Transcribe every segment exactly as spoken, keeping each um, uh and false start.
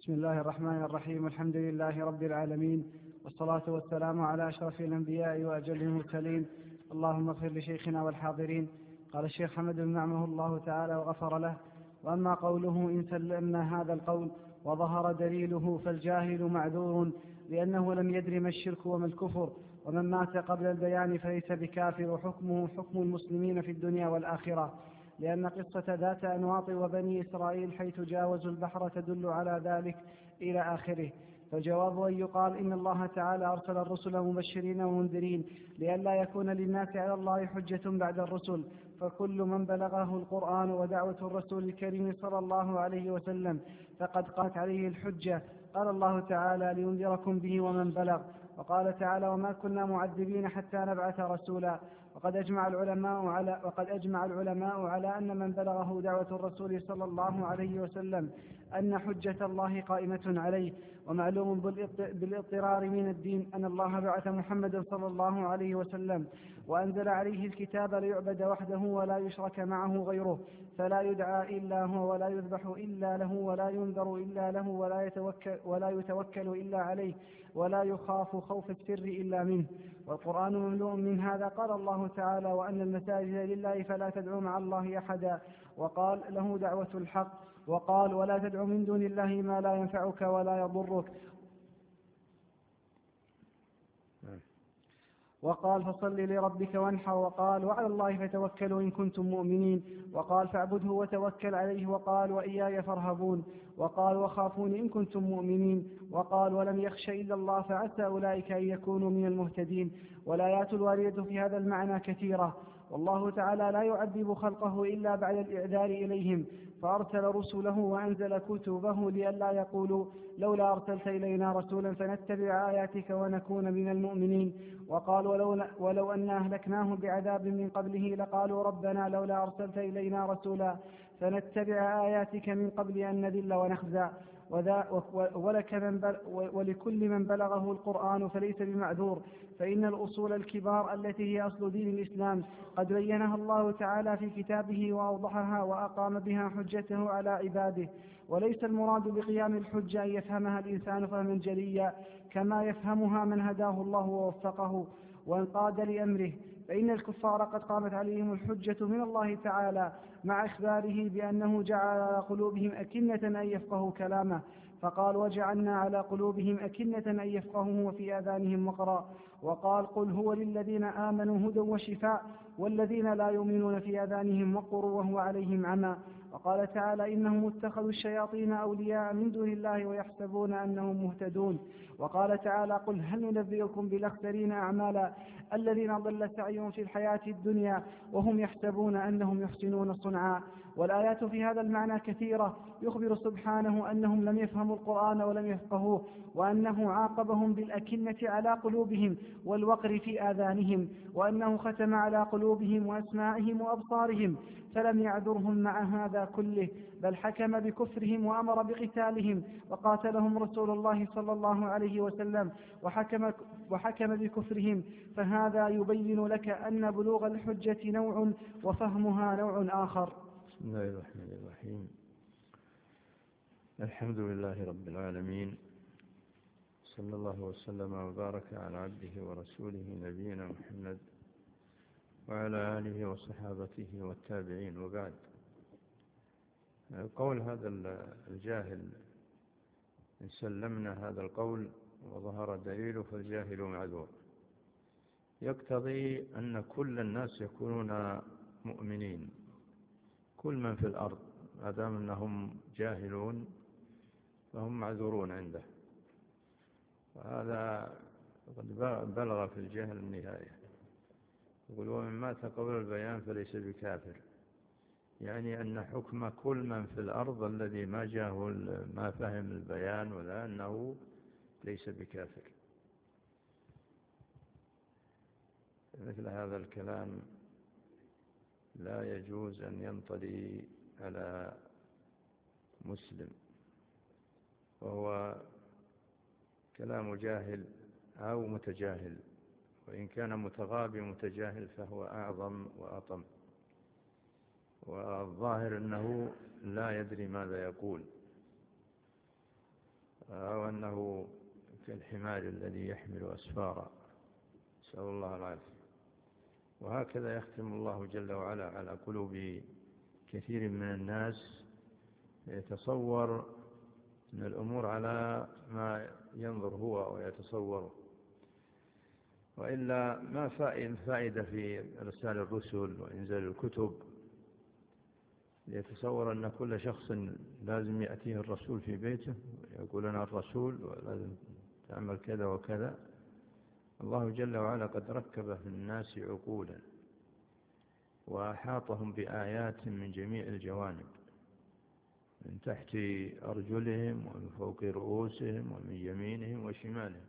بسم الله الرحمن الرحيم. الحمد لله رب العالمين، والصلاة والسلام على أشرف الأنبياء وأجل المرسلين. اللهم اغفر لشيخنا والحاضرين. قال الشيخ حمد بن نعمه الله تعالى وغفر له: وأما قوله إن سلمنا هذا القول وظهر دليله فالجاهل معذور، لأنه لم يدر ما الشرك وما الكفر، ومن مات قبل البيان فليس بكافر، وحكمه حكم المسلمين في الدنيا والآخرة، لأن قصة ذات أنواط وبني إسرائيل حيث جاوزوا البحر تدل على ذلك إلى آخره. فالجواب أن يقال إن الله تعالى أرسل الرسل مبشرين ومنذرين لئلا يكون للناس على الله حجة بعد الرسل، فكل من بلغه القرآن ودعوة الرسول الكريم صلى الله عليه وسلم فقد قامت عليه الحجة. قال الله تعالى: لينذركم به ومن بلغ. وقال تعالى: وما كنا معذبين حتى نبعث رسولا. وقد أجمع العلماء على وقد أجمع العلماء على أن من بلغه دعوة الرسول صلى الله عليه وسلم أن حجة الله قائمة عليه. ومعلوم بالاضطرار من الدين أن الله بعث محمدا صلى الله عليه وسلم وأنزل عليه الكتاب ليعبد وحده ولا يشرك معه غيره، فلا يدعى إلا هو ولا يذبح إلا له ولا ينذر إلا له ولا يتوكل, ولا يتوكل إلا عليه ولا يخاف خوف السر إلا منه. والقرآن مملوء من هذا. قال الله تعالى: وأن المساجد لله فلا تدعوا مع الله أحدا. وقال: له دعوة الحق. وقال: ولا تدع من دون الله ما لا ينفعك ولا يضرك. وقال: فصل لربك وانحر. وقال: وعلى الله فتوكلوا إن كنتم مؤمنين. وقال: فاعبده وتوكل عليه. وقال: وإياي فارهبون. وقال: وخافون إن كنتم مؤمنين. وقال: ولم يخش إلا الله فعسى أولئك أن يكونوا من المهتدين. والآيات الواردة في هذا المعنى كثيرة، والله تعالى لا يعذب خلقه إلا بعد الإعذار إليهم، فأرسل رسله وأنزل كتبه لئلا يقولوا لولا أرسلت إلينا رسولا فنتبع آياتك ونكون من المؤمنين. وقال: ولو, ولو أن أهلكناهم بعذاب من قبله لقالوا ربنا لولا أرسلت إلينا رسولا فنتبع آياتك من قبل أن نذل ونخزى. ولك من بل ولكل من بلغه القرآن فليس بمعذور، فإن الأصول الكبار التي هي أصل دين الإسلام قد بينها الله تعالى في كتابه وأوضحها وأقام بها حجته على عباده. وليس المراد بقيام الحجة أن يفهمها الإنسان فهما جليا كما يفهمها من هداه الله ووفقه وانقاد لأمره، فإن الكفار قد قامت عليهم الحجة من الله تعالى مع إخباره بأنه جعل على قلوبهم أكنة أن يفقهوا كلامه، فقال: وجعلنا على قلوبهم أكنة أن يفقهوه وفي آذانهم وقرا. وقال: قل هو للذين آمنوا هدى وشفاء والذين لا يؤمنون في آذانهم وقر وهو عليهم عمى. وقال تعالى: إنهم اتخذوا الشياطين أولياء من دون الله ويحسبون أنهم مهتدون. وقال تعالى: قل هل ننبئكم بالأخسرين أعمالا الذين ضل سعيهم في الحياة الدنيا وهم يحسبون أنهم يحسنون صنعا. والآيات في هذا المعنى كثيرة، يخبر سبحانه أنهم لم يفهموا القرآن ولم يفقهوه، وأنه عاقبهم بالأكنة على قلوبهم والوقر في آذانهم، وأنه ختم على قلوبهم وأسماعهم وأبصارهم فلم يعذرهم مع هذا كله، بل حكم بكفرهم وأمر بقتالهم وقاتلهم رسول الله صلى الله عليه وسلم وحكم, وحكم بكفرهم. فهذا يبين لك أن بلوغ الحجة نوع وفهمها نوع آخر. بسم الله الرحمن الرحيم. الحمد لله رب العالمين، صلى الله وسلم وبارك على عبده ورسوله نبينا محمد وعلى آله وصحابته والتابعين، وبعد. قول هذا الجاهل: إن سلمنا هذا القول وظهر دليله فالجاهل معذور، يقتضي أن كل الناس يكونون مؤمنين، كل من في الأرض ما دام أنهم جاهلون فهم معذورون عنده، وهذا قد بلغ في الجهل النهاية. يقول: ومن مات قبل البيان فليس بكافر، يعني أن حكم كل من في الأرض الذي ما جاءه ما فهم البيان ولا أنه ليس بكافر. مثل هذا الكلام لا يجوز أن ينطلي على مسلم، وهو كلام جاهل أو متجاهل، وإن كان متغابي متجاهل فهو أعظم وأطم، والظاهر أنه لا يدري ماذا يقول. وأنه كالحمار الذي يحمل أسفارا، نسأل الله العافية. وهكذا يختم الله جل وعلا على قلوب كثير من الناس، يتصور من الأمور على ما ينظر هو ويتصوره، وإلا ما فائدة في إرسال الرسل وإنزال الكتب ليتصور أن كل شخص لازم يأتيه الرسول في بيته ويقول أنا الرسول ولازم تعمل كذا وكذا. الله جل وعلا قد ركب في الناس عقولا وأحاطهم بآيات من جميع الجوانب، من تحت أرجلهم ومن فوق رؤوسهم ومن يمينهم وشمالهم.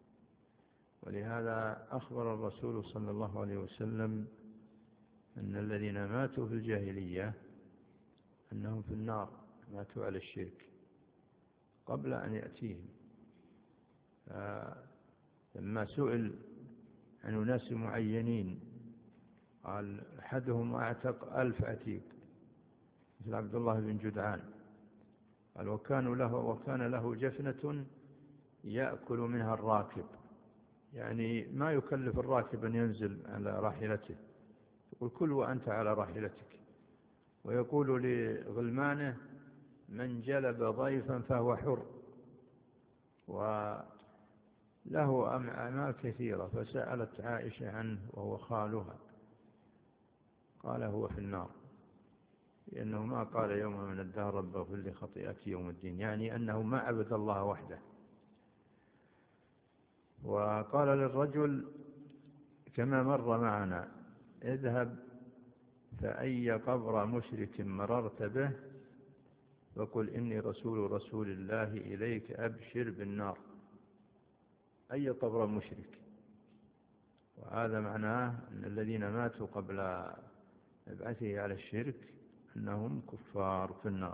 ولهذا أخبر الرسول صلى الله عليه وسلم أن الذين ماتوا في الجاهلية أنهم في النار، ماتوا على الشرك قبل أن يأتيهم. لما سئل عن ناس معينين قال أحدهم أعتق ألف عتيق مثل عبد الله بن جدعان، قال وكان له, وكان له جفنة يأكل منها الراكب، يعني ما يكلف الراكب أن ينزل على راحلته، يقول كل وأنت على راحلتك. ويقول لغلمانه من جلب ضيفا فهو حر. وله أعمال كثيرة، فسألت عائشة عنه وهو خالها، قال هو في النار، لأنه ما قال يوم من الدهر رب اغفر لي خطيئتي يوم الدين، يعني أنه ما عبد الله وحده. وقال للرجل كما مر معنا اذهب فأي قبر مشرك مررت به وقل إني رسول رسول الله إليك أبشر بالنار. أي قبر مشرك، وهذا معناه أن الذين ماتوا قبل مبعثه على الشرك أنهم كفار في النار.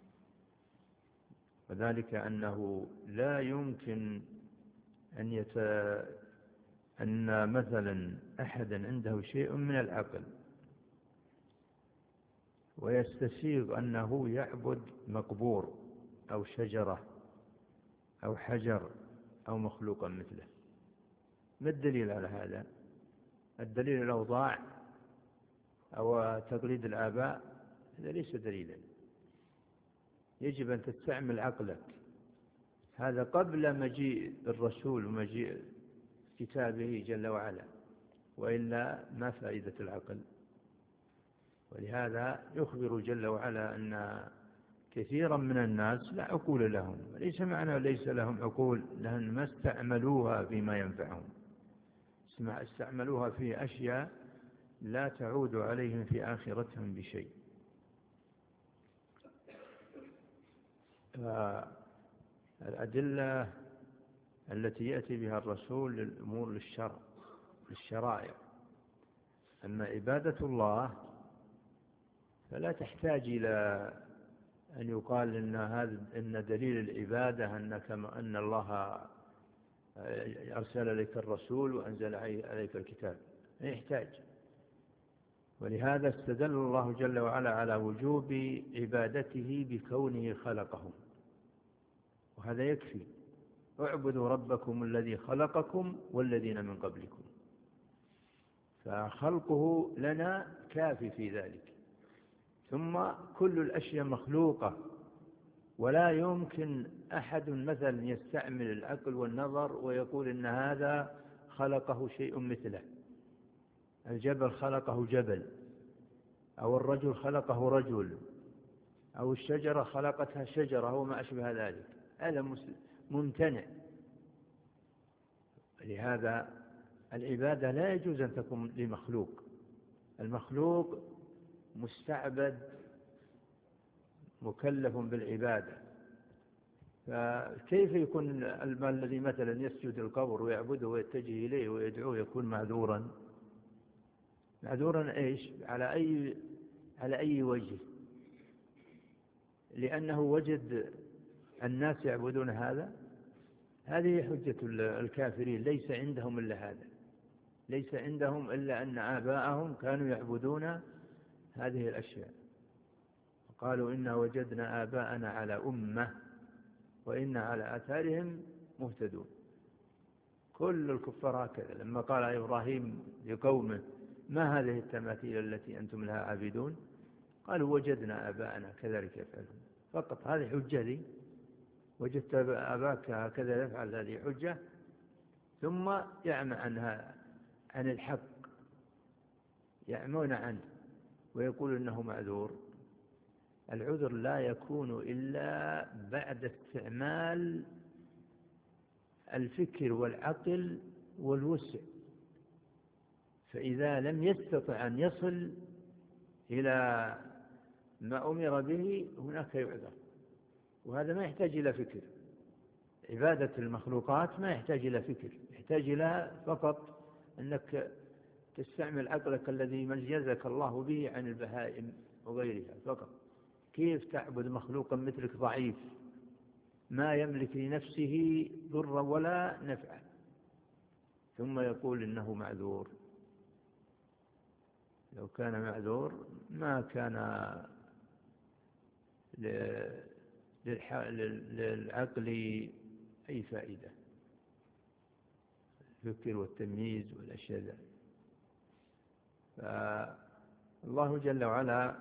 وذلك أنه لا يمكن أن يت... أن مثلا أحدا عنده شيء من العقل ويستسيغ أنه يعبد مقبور أو شجرة أو حجر أو مخلوقا مثله. ما الدليل على هذا؟ الدليل الأوضاع أو تقليد الآباء، هذا ليس دليلا. يجب أن تستعمل عقلك، هذا قبل مجيء الرسول ومجيء كتابه جل وعلا، وإلا ما فائدة العقل. ولهذا يخبر جل وعلا أن كثيرا من الناس لا عقول لهم، ليس معنى ليس لهم عقول، لأن ما استعملوها فيما ينفعهم، استعملوها في أشياء لا تعود عليهم في آخرتهم بشيء. الأدلة التي يأتي بها الرسول للأمور للشرع للشرائع، أما عبادة الله فلا تحتاج إلى أن يقال إن هذا إن دليل العبادة أنك أن الله أرسل لك الرسول وأنزل عليك الكتاب، لا يحتاج. ولهذا استدل الله جل وعلا على وجوب عبادته بكونه خلقهم، وهذا يكفي. اعبدوا ربكم الذي خلقكم والذين من قبلكم، فخلقه لنا كافي في ذلك. ثم كل الأشياء مخلوقة، ولا يمكن أحد مثلا يستعمل العقل والنظر ويقول إن هذا خلقه شيء مثله. الجبل خلقه جبل، أو الرجل خلقه رجل، أو الشجرة خلقتها شجرة، أو ما أشبه ذلك، هذا ممتنع. لهذا العبادة لا يجوز أن تكون لمخلوق، المخلوق مستعبد مكلف بالعبادة. فكيف يكون الذي مثلا يسجد القبر ويعبده ويتجه إليه ويدعوه يكون معذورا؟ معذورا إيش؟ على أي على أي وجه؟ لأنه وجد الناس يعبدون هذا. هذه حجة الكافرين، ليس عندهم إلا هذا، ليس عندهم إلا أن آباءهم كانوا يعبدون هذه الأشياء، قالوا إنا وجدنا آباءنا على أمة وإنا على آثارهم مهتدون. كل الكفار هكذا. لما قال إبراهيم لقومه ما هذه التماثيل التي أنتم لها عابدون؟ قالوا وجدنا آباءنا كذلك يفعلون. فقط هذه حجة لي، وجدت آباك هكذا يفعل، هذه حجة. ثم يعمى عنها عن الحق، يعمون عنه ويقول إنه معذور. العذر لا يكون إلا بعد استعمال الفكر والعقل والوسع. فإذا لم يستطع أن يصل إلى ما أمر به هناك يعذر، وهذا ما يحتاج إلى فكر. عبادة المخلوقات ما يحتاج إلى فكر، يحتاج إلى فقط أنك تستعمل عقلك الذي ميزك الله به عن البهائم وغيرها فقط. كيف تعبد مخلوقا مثلك ضعيف ما يملك لنفسه ضرا ولا نفعا، ثم يقول إنه معذور؟ لو كان معذور ما كان للعقل أي فائدة، الفكر والتمييز والأشياء ذلك. فالله جل وعلا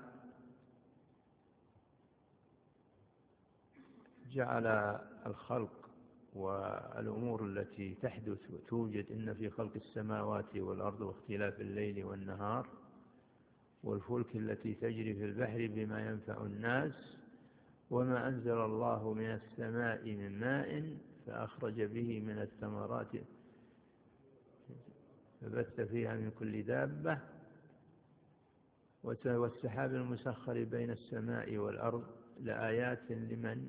جعل الخلق والأمور التي تحدث وتوجد إن في خلق السماوات والأرض واختلاف الليل والنهار والفلك التي تجري في البحر بما ينفع الناس وما أنزل الله من السماء من ماء فأخرج به من الثمرات فبث فيها من كل دابة والسحاب المسخر بين السماء والأرض لآيات لمن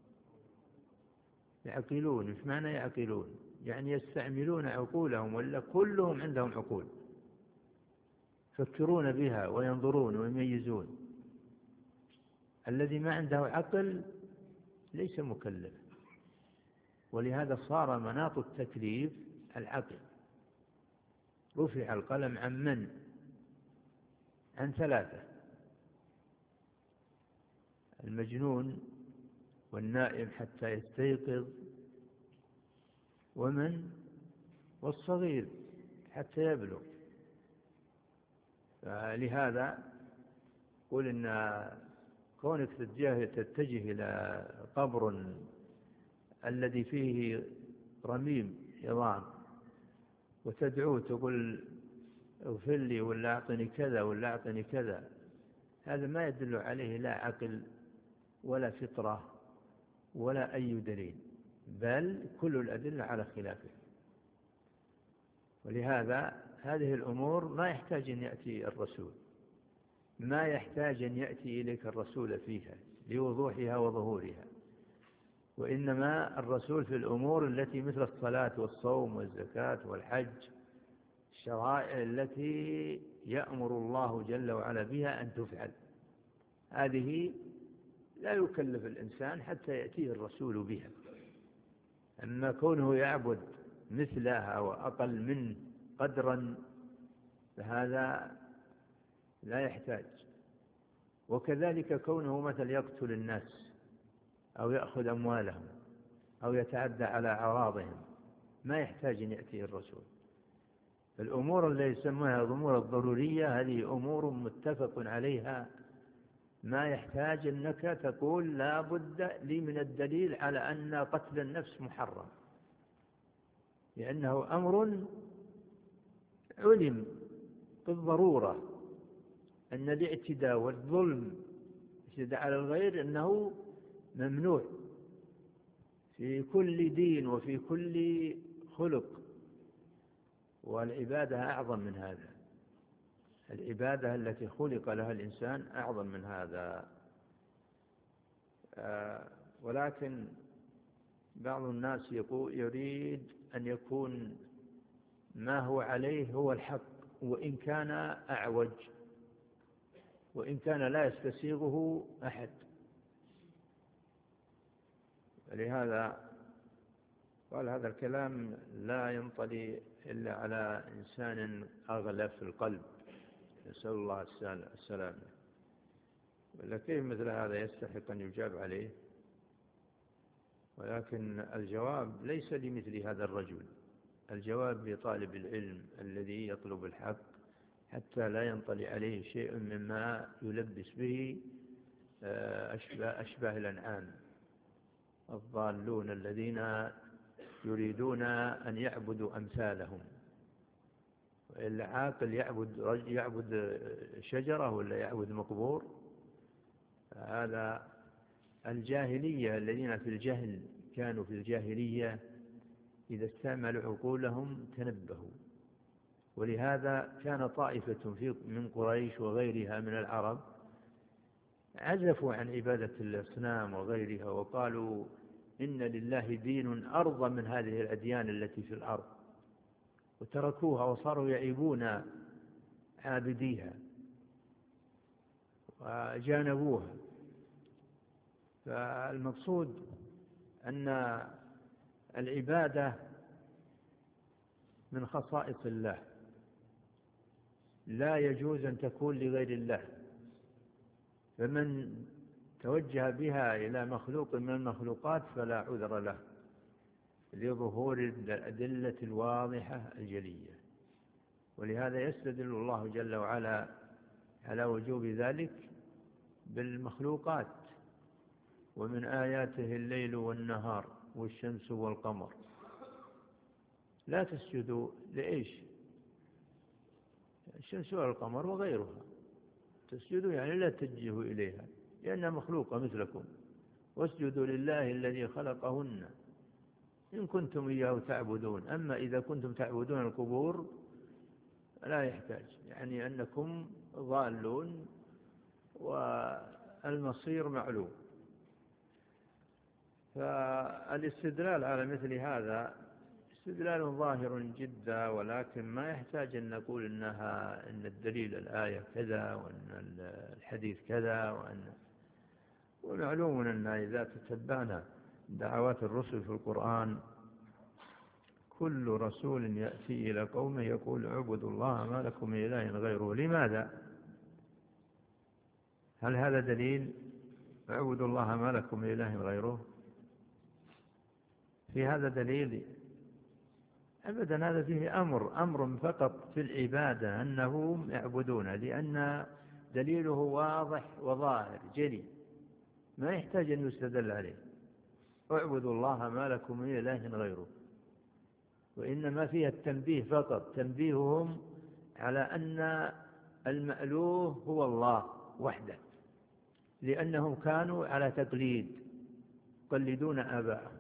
يعقلون. إيش معنى يعقلون؟ يعني يستعملون عقولهم، ولا كلهم عندهم عقول يفكرون بها وينظرون ويميزون. الذي ما عنده عقل ليس مكلف، ولهذا صار مناط التكليف العقل. رفع القلم عن من؟ عن ثلاثة: المجنون والنائم حتى يستيقظ، ومن والصغير حتى يبلغ. فلهذا قل إن كونك تتجه إلى قبر الذي فيه رميم عظام وتدعوه تقول اغفر لي ولا أعطني كذا ولا أعطني كذا، هذا ما يدل عليه لا عقل ولا فطرة ولا أي دليل، بل كل الأدلة على خلافه. ولهذا هذه الأمور ما يحتاج أن يأتي الرسول، ما يحتاج أن يأتي إليك الرسول فيها لوضوحها وظهورها، وإنما الرسول في الأمور التي مثل الصلاة والصوم والزكاة والحج، الشرائع التي يأمر الله جل وعلا بها أن تفعل، هذه لا يكلف الإنسان حتى يأتيه الرسول بها. أما كونه يعبد مثلها وأقل منه قدرا فهذا لا يحتاج. وكذلك كونه مثل يقتل الناس أو يأخذ أموالهم أو يتعدى على أعراضهم ما يحتاج أن يأتيه الرسول. الأمور التي يسمونها الأمور الضرورية هذه أمور متفق عليها، ما يحتاج أنك تقول لا بد لي من الدليل على أن قتل النفس محرم، لأنه أمر علم بالضرورة أن الاعتداء والظلم الاعتداء على الغير أنه ممنوع في كل دين وفي كل خلق، والعبادة أعظم من هذا. العبادة التي خلق لها الإنسان أعظم من هذا. آه ولكن بعض الناس يقول يريد أن يكون ما هو عليه هو الحق، وإن كان أعوج، وإن كان لا يستسيغه أحد. لهذا قال هذا الكلام لا ينطلي إلا على إنسان أغلف القلب، نسأل الله السلامة. ولا كيف مثل هذا يستحق أن يجاب عليه؟ ولكن الجواب ليس لمثل هذا الرجل، الجواب لطالب العلم الذي يطلب الحق حتى لا ينطلي عليه شيء مما يلبس به أشباه, أشباه الأنعام الضالون الذين يريدون أن يعبدوا أمثالهم. العاقل يعبد, يعبد شجرة ولا يعبد مقبور؟ هذا الجاهلية الذين في الجهل كانوا في الجاهلية إذا استعملوا عقولهم تنبهوا. ولهذا كان طائفة من قريش وغيرها من العرب عزفوا عن عبادة الأصنام وغيرها وقالوا إن لله دين أرضى من هذه الأديان التي في الأرض، وتركوها وصاروا يعيبون عابديها وجانبوها. فالمقصود أن العبادة من خصائص الله، لا يجوز أن تكون لغير الله، فمن توجه بها إلى مخلوق من المخلوقات فلا عذر له لظهور الأدلة الواضحة الجلية. ولهذا يستدل الله جل وعلا على وجوب ذلك بالمخلوقات: ومن آياته الليل والنهار والشمس والقمر. لا تسجدوا لإيش؟ الشمس والقمر وغيرها، تسجدوا يعني لا تتجهوا إليها لأنها مخلوقة مثلكم. واسجدوا لله الذي خلقهن إن كنتم إياه تعبدون. أما إذا كنتم تعبدون القبور لا يحتاج، يعني أنكم ضالون والمصير معلوم. فالاستدلال على مثل هذا استدلال ظاهر جدا، ولكن ما يحتاج أن نقول إنها إن الدليل الآية كذا وأن الحديث كذا. وأن ومعلوم أن إذا تتبعنا دعوات الرسل في القرآن كل رسول يأتي إلى قومه يقول اعبدوا الله ما لكم من إله غيره. لماذا؟ هل هذا دليل؟ اعبدوا الله ما لكم من إله غيره، في هذا دليل؟ أبدا، هذا فيه أمر أمر فقط في العبادة أنهم يعبدون، لأن دليله واضح وظاهر جلي ما يحتاج أن يستدل عليه. اعبدوا الله ما لكم من إله غيره. وإنما فيها التنبيه فقط، تنبيههم على أن المألوه هو الله وحده، لأنهم كانوا على تقليد يقلدون آباءهم.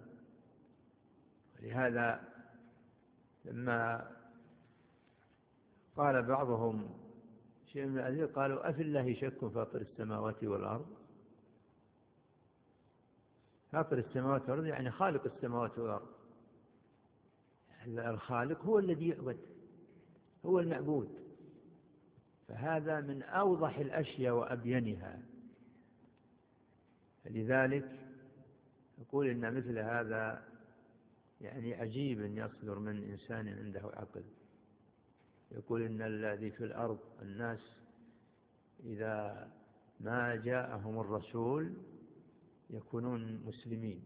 لهذا لما قال بعضهم شيء من هذه قالوا أفي الله شك فاطر السماوات والأرض. فاطر السماوات والأرض يعني خالق السماوات والأرض. الخالق هو الذي يعبد، هو المعبود. فهذا من أوضح الأشياء وأبينها. لذلك يقول إن مثل هذا يعني عجيب أن يصدر من إنسان عنده عقل. يقول إن الذي في الأرض الناس إذا ما جاءهم الرسول يكونون مسلمين،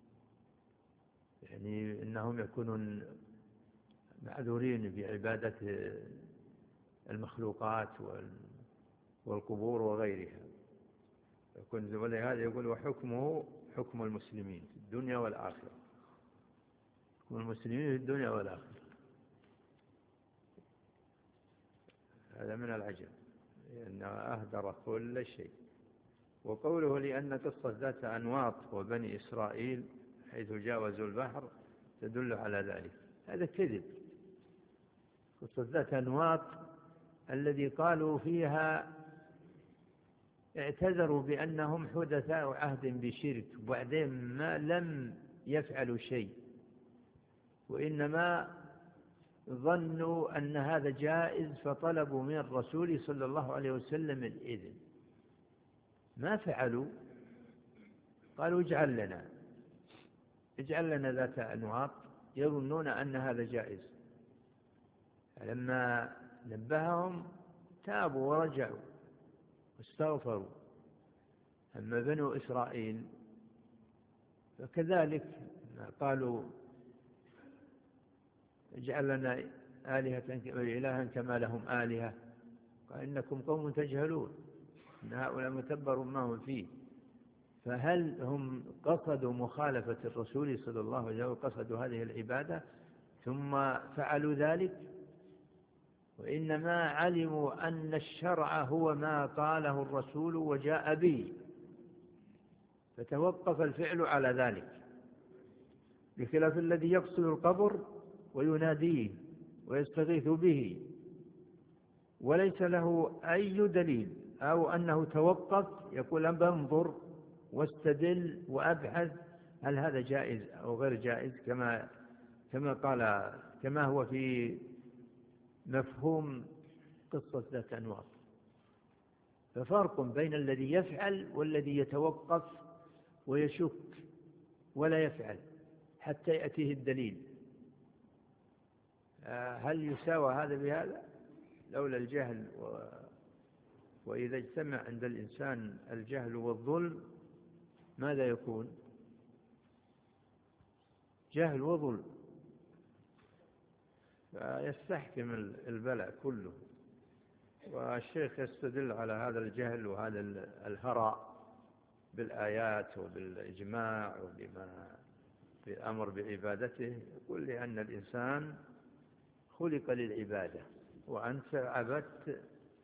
يعني إنهم يكونون معذورين بعبادة المخلوقات والقبور وغيرها. يكون ولهذا يقول وحكمه حكم المسلمين في الدنيا والآخرة، حكم المسلمين في الدنيا والآخرة. هذا من العجب لأنه أهدر كل شيء. وقوله لأن قصة ذات أنواط وبني إسرائيل حيث جاوزوا البحر تدل على ذلك. هذا كذب. قصة ذات أنواط الذي قالوا فيها اعتذروا بأنهم حدثاء عهد بشرك، وبعدين ما لم يفعلوا شيء، وإنما ظنوا أن هذا جائز فطلبوا من الرسول صلى الله عليه وسلم الإذن. ما فعلوا، قالوا اجعل لنا اجعل لنا ذات أنواط، يظنون أن هذا جائز. لما نبههم تابوا ورجعوا واستغفروا. أما بنو إسرائيل فكذلك قالوا اجعل لنا آلهة إلها كما لهم آلهة، قال إنكم قوم تجهلون إن هؤلاء متبر ما هم فيه. فهل هم قصدوا مخالفة الرسول صلى الله عليه وسلم وقصدوا هذه العبادة ثم فعلوا ذلك؟ وإنما علموا أن الشرع هو ما قاله الرسول وجاء به، فتوقف الفعل على ذلك، بخلاف الذي يقصد القبر ويناديه ويستغيث به وليس له أي دليل، أو أنه توقف يقول أن بنظر واستدل وأبحث هل هذا جائز أو غير جائز، كما كما قال كما هو في مفهوم قصة ذات أنواط. ففرق بين الذي يفعل والذي يتوقف ويشك ولا يفعل حتى يأتيه الدليل. هل يساوى هذا بهذا؟ لولا الجهل و... وإذا اجتمع عند الإنسان الجهل والظلم ماذا يكون؟ جهل وظلم، فيستحكم البلاء كله. والشيخ يستدل على هذا الجهل وهذا الهراء بالآيات وبالإجماع وبما في الأمر بعبادته، يقول لأن الإنسان خلق للعبادة، وأنت عبدت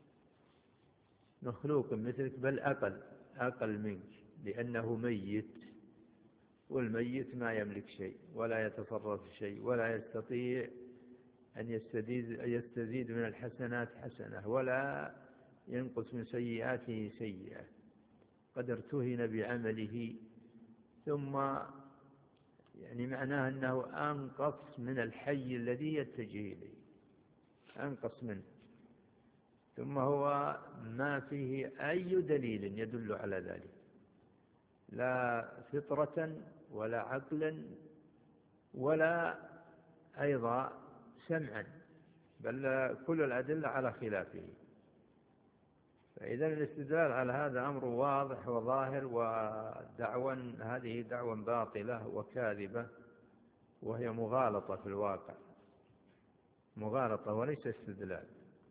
مخلوق مثلك بل أقل أقل منك، لأنه ميت، والميت ما يملك شيء ولا يتصرف شيء ولا يستطيع أن يستزيد, يستزيد من الحسنات حسنة ولا ينقص من سيئاته سيئة، قد ارتهن بعمله، ثم يعني معناه أنه أنقص من الحي الذي يتجه إليه، أنقص منه، ثم هو ما فيه أي دليل يدل على ذلك، لا فطرة ولا عقلا ولا أيضا سمعا، بل كل الأدلة على خلافه. فإذا الاستدلال على هذا أمر واضح وظاهر، ودعوى هذه دعوى باطلة وكاذبة، وهي مغالطة في الواقع، مغالطة وليس استدلال.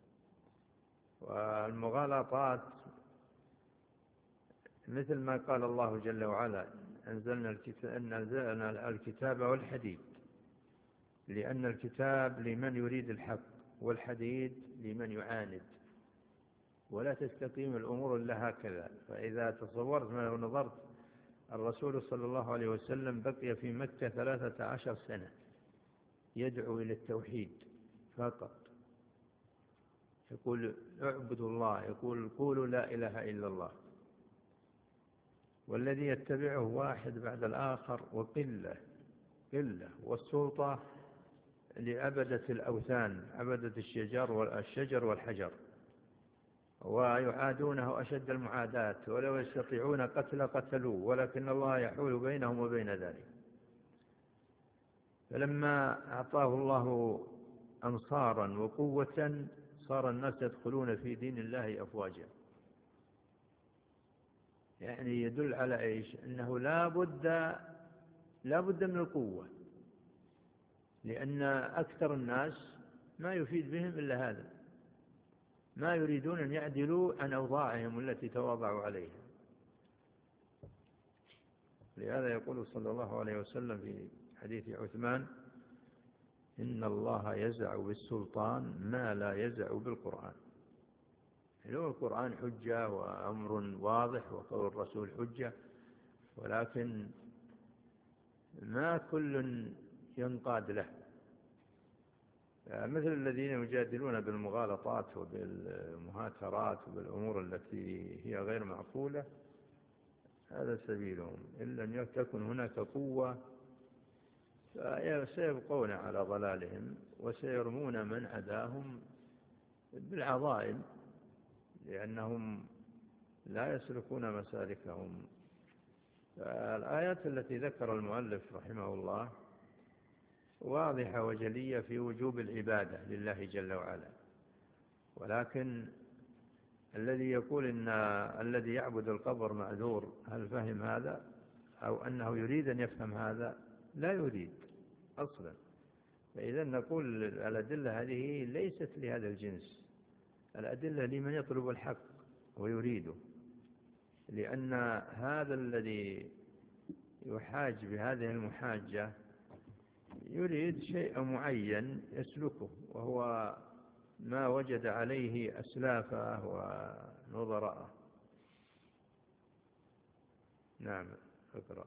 والمغالطات مثل ما قال الله جل وعلا أنزلنا الكتاب, أنزلنا الكتاب والحديد، لأن الكتاب لمن يريد الحق والحديد لمن يعاند، ولا تستقيم الأمور إلا هكذا. فإذا تصورت ما نظرت الرسول صلى الله عليه وسلم بقي في مكة ثلاثة عشر سنة يدعو إلى التوحيد فقط، يقول اعبدوا الله، يقول قولوا لا إله إلا الله، والذي يتبعه واحد بعد الآخر وقلة قلة، والسلطة لعبدة الأوثان، عبدة الشجر والشجر والحجر، ويعادونه أشد المعاداة، ولو يستطيعون قتل قتلوه، ولكن الله يحول بينهم وبين ذلك. فلما أعطاه الله أنصارا وقوة صار الناس يدخلون في دين الله أفواجا. يعني يدل على إيش؟ أنه لا بد لا بد من القوة، لأن أكثر الناس ما يفيد بهم إلا هذا، ما يريدون أن يعدلوا عن أوضاعهم التي تواضعوا عليها. لهذا يقول صلى الله عليه وسلم في حديث عثمان إن الله يزع بالسلطان ما لا يزع بالقرآن. لو القرآن حجة وأمر واضح وقول الرسول حجة، ولكن ما كل ينقاد له، مثل الذين يجادلون بالمغالطات وبالمهاترات وبالأمور التي هي غير معقولة، هذا سبيلهم. إن لم تكن هناك قوة سيبقون على ضلالهم وسيرمون من عداهم بالعظائم، لأنهم لا يسلكون مسالكهم. فالآيات التي ذكر المؤلف رحمه الله واضحة وجلية في وجوب العبادة لله جل وعلا، ولكن الذي يقول إن الذي يعبد القبر معذور، هل فهم هذا أو أنه يريد أن يفهم هذا، لا يريد أصلا. فإذا نقول الأدلة هذه ليست لهذا الجنس، الأدلة لمن يطلب الحق ويريده، لأن هذا الذي يحاج بهذه المحاجة يريد شيء معين يسلكه، وهو ما وجد عليه أسلافه ونظراءه. نعم، اقرأ.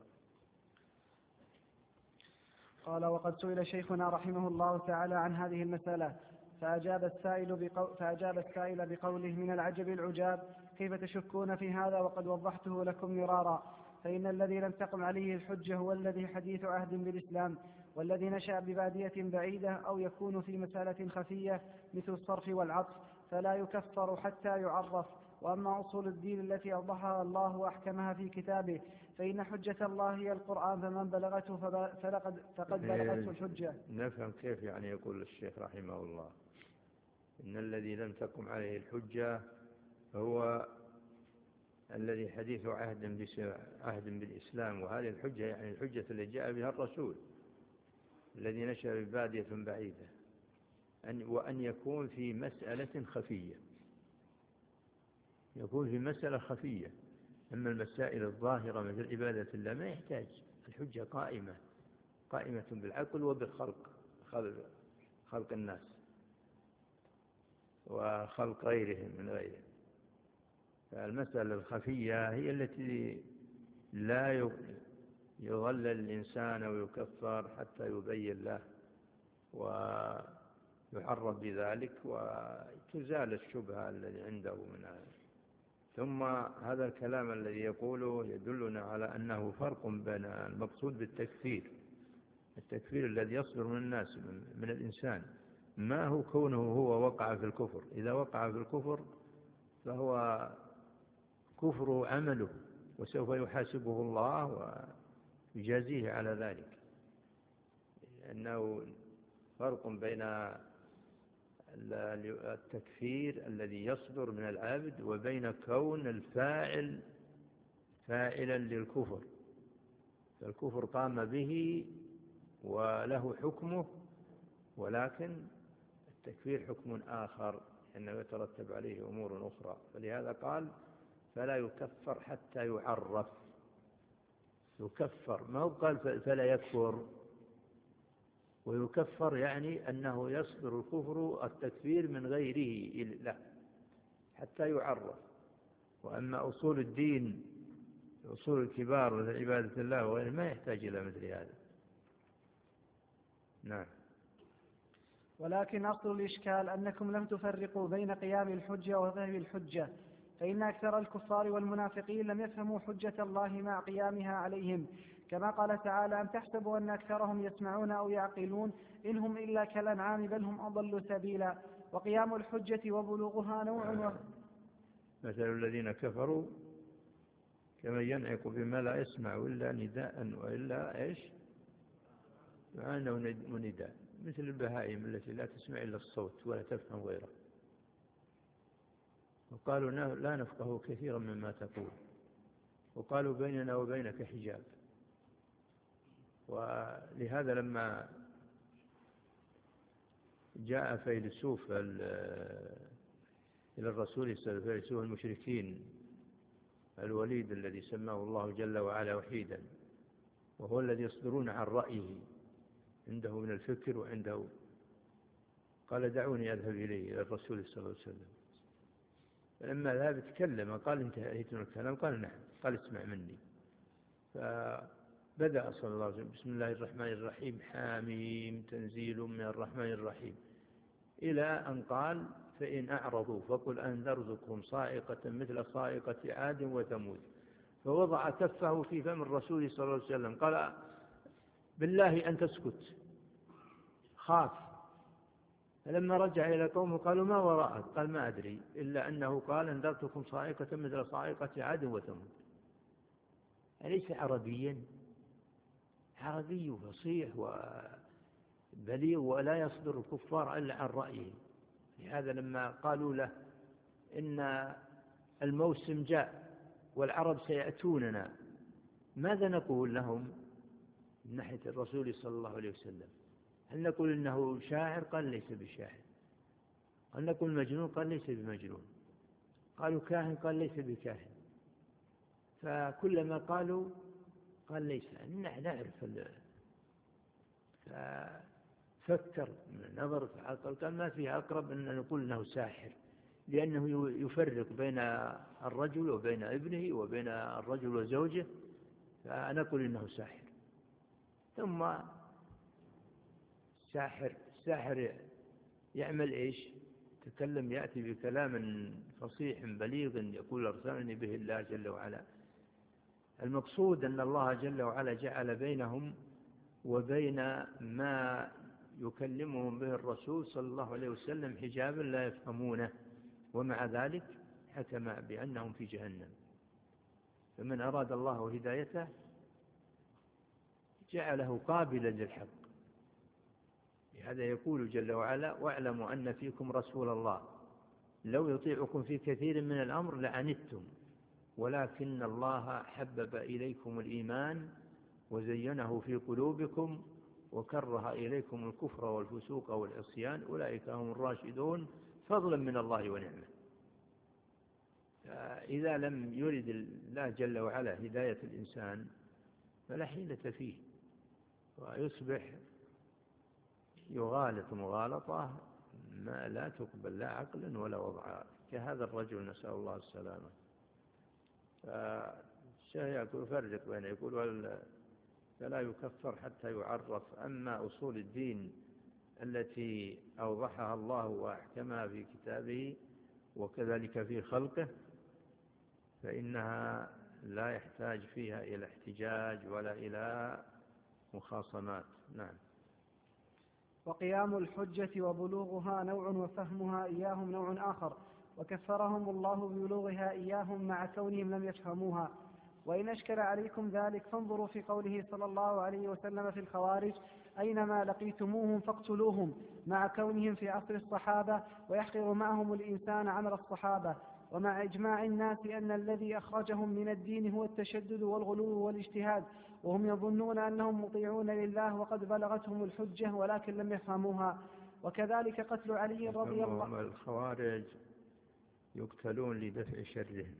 قال: وقد سئل شيخنا رحمه الله تعالى عن هذه المسألة، فأجاب السائل, بقو... فأجاب السائل بقوله: من العجب العجاب، كيف تشكون في هذا وقد وضحته لكم مرارا؟ فإن الذي لم تقم عليه الحجة هو الذي حديث عهد بالإسلام، والذي نشأ ببادية بعيدة أو يكون في مسألة خفية مثل الصرف والعطف، فلا يكفر حتى يعرف. وأما أصول الدين التي أوضحها الله وأحكمها في كتابه، فإن حجة الله هي القرآن، فمن بلغته فلقد فقد بلغته الحجة. نفهم كيف يعني يقول الشيخ رحمه الله إن الذي لم تقم عليه الحجة هو الذي حديث عهد عهد بالإسلام، وهذه الحجة يعني الحجة التي جاء بها الرسول الذي نشأ ببادية بعيدة، أن وأن يكون في مسألة خفية، يكون في مسألة خفية. أما المسائل الظاهرة مثل عبادة الله ما يحتاج، الحجة قائمة قائمة بالعقل وبالخلق، خلق, خلق الناس وخلق غيرهم من غيرهم. فالمسألة الخفية هي التي لا يضلل الإنسان ويكفر حتى يبين له ويعرف بذلك وتزال الشبهة التي عنده من هذا. ثم هذا الكلام الذي يقوله يدلنا على أنه فرق بين المقصود بالتكفير، التكفير الذي يصدر من الناس من الإنسان، ما هو كونه هو وقع في الكفر. إذا وقع في الكفر فهو كفره عمله، وسوف يحاسبه الله ويجازيه على ذلك، لأنه فرق بين التكفير الذي يصدر من العبد وبين كون الفاعل فاعلا للكفر، فالكفر قام به وله حكمه، ولكن التكفير حكم آخر أنه يترتب عليه أمور أخرى. فلهذا قال: فلا يكفر حتى يعرف. يكفر ما هو قال فلا يكفر، ويكفر يعني أنه يصدر الكفر التكفير من غيره لا حتى يعرف. وأما أصول الدين، أصول الكبار مثل عبادة الله وغيره ما يحتاج إلى مثل هذا. نعم. ولكن أصل الإشكال أنكم لم تفرقوا بين قيام الحجة وذهب الحجة، فإن أكثر الكفار والمنافقين لم يفهموا حجة الله مع قيامها عليهم، كما قال تعالى: أم تحسبوا أن أكثرهم يسمعون أو يعقلون إن هم إلا كالأنعام بل هم أضل سبيلا. وقيام الحجة وبلوغها نوع و... مثل الذين كفروا كمن ينعق بما لا يسمع إلا نداء وإلا إيش معنى نداء، مثل البهائم التي لا تسمع إلا الصوت ولا تفهم غيره. وقالوا لا نفقه كثيرا مما تقول، وقالوا بيننا وبينك حجاب. ولهذا لما جاء فيلسوف إلى الرسول صلى الله عليه وسلم، فيلسوف المشركين الوليد الذي سماه الله جل وعلا وحيدا، وهو الذي يصدرون عن رأيه، عنده من الفكر وعنده، قال: دعوني أذهب إليه إلى الرسول صلى الله عليه وسلم. فلما ذهب تكلم قال: انتهيت من الكلام؟ قال: نعم. قال: اسمع مني. فبدأ صلى الله عليه وسلم: بسم الله الرحمن الرحيم، حاميم، تنزيل من الرحمن الرحيم، إلى أن قال: فإن أعرضوا فقل أنذرتكم صاعقة مثل صاعقة عاد وثمود. فوضع كفه في فم الرسول صلى الله عليه وسلم، قال: بالله أن تسكت، خاف. فلما رجع إلى قومه قالوا: ما وراءك؟ قال: ما أدري، إلا أنه قال: أنذرتكم صاعقة مثل صاعقة عاد وثمود. أليس عربيا؟ عربي فصيح وبليغ، ولا يصدر الكفار إلا عن رأيه. لهذا لما قالوا له: إن الموسم جاء والعرب سيأتوننا ماذا نقول لهم من ناحية الرسول صلى الله عليه وسلم؟ هل نقول إنه شاعر؟ قال ليس بشاعر. هل نقول مجنون؟ قال ليس بمجنون. قالوا كاهن؟ قال ليس بكاهن. فكلما قالوا قال ليس. نعرف. ففكر نظر في عقل قال ما فيه أقرب أن نقول إنه ساحر، لأنه يفرق بين الرجل وبين ابنه وبين الرجل وزوجه، فنقول إنه ساحر. ثم ساحر الساحر يعمل إيش؟ تكلم، يأتي بكلام فصيح بليغ يقول أرسلني به الله جل وعلا. المقصود أن الله جل وعلا جعل بينهم وبين ما يكلمهم به الرسول صلى الله عليه وسلم حجابا لا يفهمونه، ومع ذلك حكم بأنهم في جهنم. فمن أراد الله هدايته جعله قابلا للحق. لهذا يقول جل وعلا واعلموا أن فيكم رسول الله لو يطيعكم في كثير من الأمر لعنتم ولكن الله حبب إليكم الإيمان وزينه في قلوبكم وكره إليكم الكفر والفسوق والعصيان أولئك هم الراشدون فضلا من الله ونعمه. إذا لم يرد الله جل وعلا هداية الإنسان فلا حيلة فيه، ويصبح يغالط مغالطة ما لا تقبل لا عقلا ولا وضعا، كهذا الرجل نسأل الله السلامة. فالشيء يفرق بين يقول فلا يكفر حتى يعرف. أما أصول الدين التي أوضحها الله وأحكمها في كتابه وكذلك في خلقه فإنها لا يحتاج فيها إلى احتجاج ولا إلى مخاصمات. نعم. وقيام الحجة وبلوغها نوع وفهمها إياهم نوع آخر، وكفرهم الله ببلوغها إياهم مع كونهم لم يفهموها. وإن أشكل عليكم ذلك فانظروا في قوله صلى الله عليه وسلم في الخوارج أينما لقيتموهم فاقتلوهم، مع كونهم في عصر الصحابة ويحقر معهم الإنسان عمل الصحابة، ومع إجماع الناس أن الذي أخرجهم من الدين هو التشدد والغلو والاجتهاد، وهم يظنون أنهم مطيعون لله وقد بلغتهم الحجة ولكن لم يفهموها. وكذلك قتل علي رضي الله عنه. الخوارج يقتلون لدفع شرهم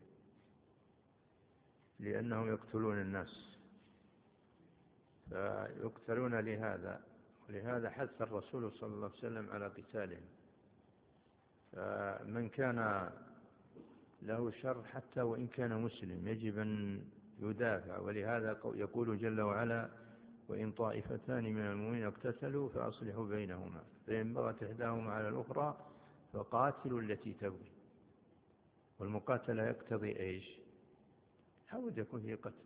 لأنهم يقتلون الناس، فيقتلون لهذا، ولهذا حث الرسول صلى الله عليه وسلم على قتالهم. فمن كان له شر حتى وإن كان مسلم يجب أن يدافع. ولهذا يقول جل وعلا وإن طائفتان من المؤمنين اقتتلوا فأصلحوا بينهما فإن بغت إحداهما على الأخرى فقاتلوا التي تبغي. والمقاتلة يقتضي إيش؟ حاول يكون فيه قتل.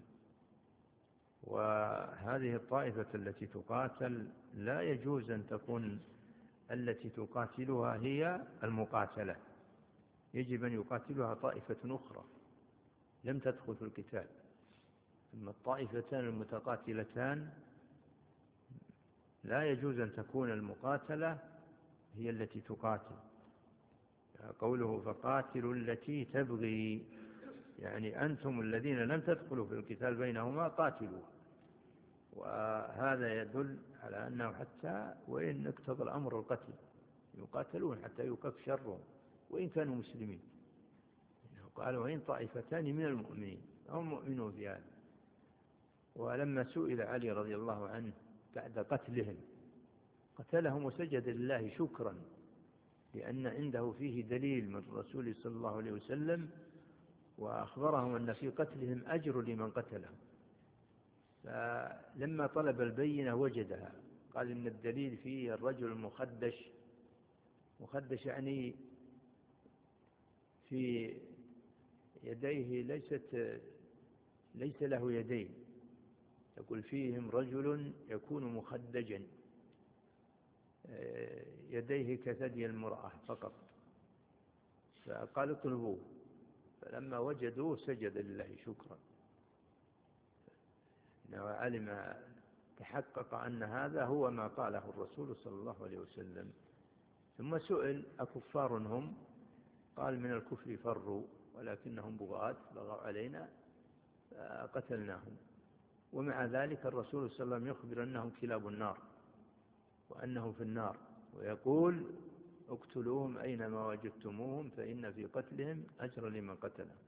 وهذه الطائفة التي تقاتل لا يجوز أن تكون التي تقاتلها هي المقاتلة، يجب أن يقاتلها طائفة أخرى لم تدخل في القتال. أما الطائفتان المتقاتلتان لا يجوز أن تكون المقاتلة هي التي تقاتل. قوله فقاتلوا التي تبغي، يعني أنتم الذين لم تدخلوا في القتال بينهما قاتلوا. وهذا يدل على أنه حتى وإن اقتضى الأمر القتل يقاتلون حتى يكف شرهم وإن كانوا مسلمين. قالوا وإن طائفتان من المؤمنين هم مؤمنون في هذا. ولما سئل علي رضي الله عنه بعد قتلهم قتلهم وسجد لله شكرا لأن عنده فيه دليل من الرسول صلى الله عليه وسلم وأخبرهم أن في قتلهم أجر لمن قتلهم. فلما طلب البينة وجدها، قال إن الدليل فيه الرجل المخدش، مخدش يعني في يديه ليست ليس له يدين، يقول فيهم رجل يكون مخدجا يديه كثدي المرأة فقط. فقال اطلبوه، فلما وجدوه سجد لله شكرا. وعلم تحقق أن هذا هو ما قاله الرسول صلى الله عليه وسلم. ثم سئل أكفار هم؟ قال من الكفر فروا ولكنهم بغاة بغوا علينا فقتلناهم. ومع ذلك الرسول صلى الله عليه وسلم يخبر أنهم كلاب النار وأنهم في النار، ويقول اقتلوهم أينما وجدتموهم فإن في قتلهم أجر لمن قتلهم.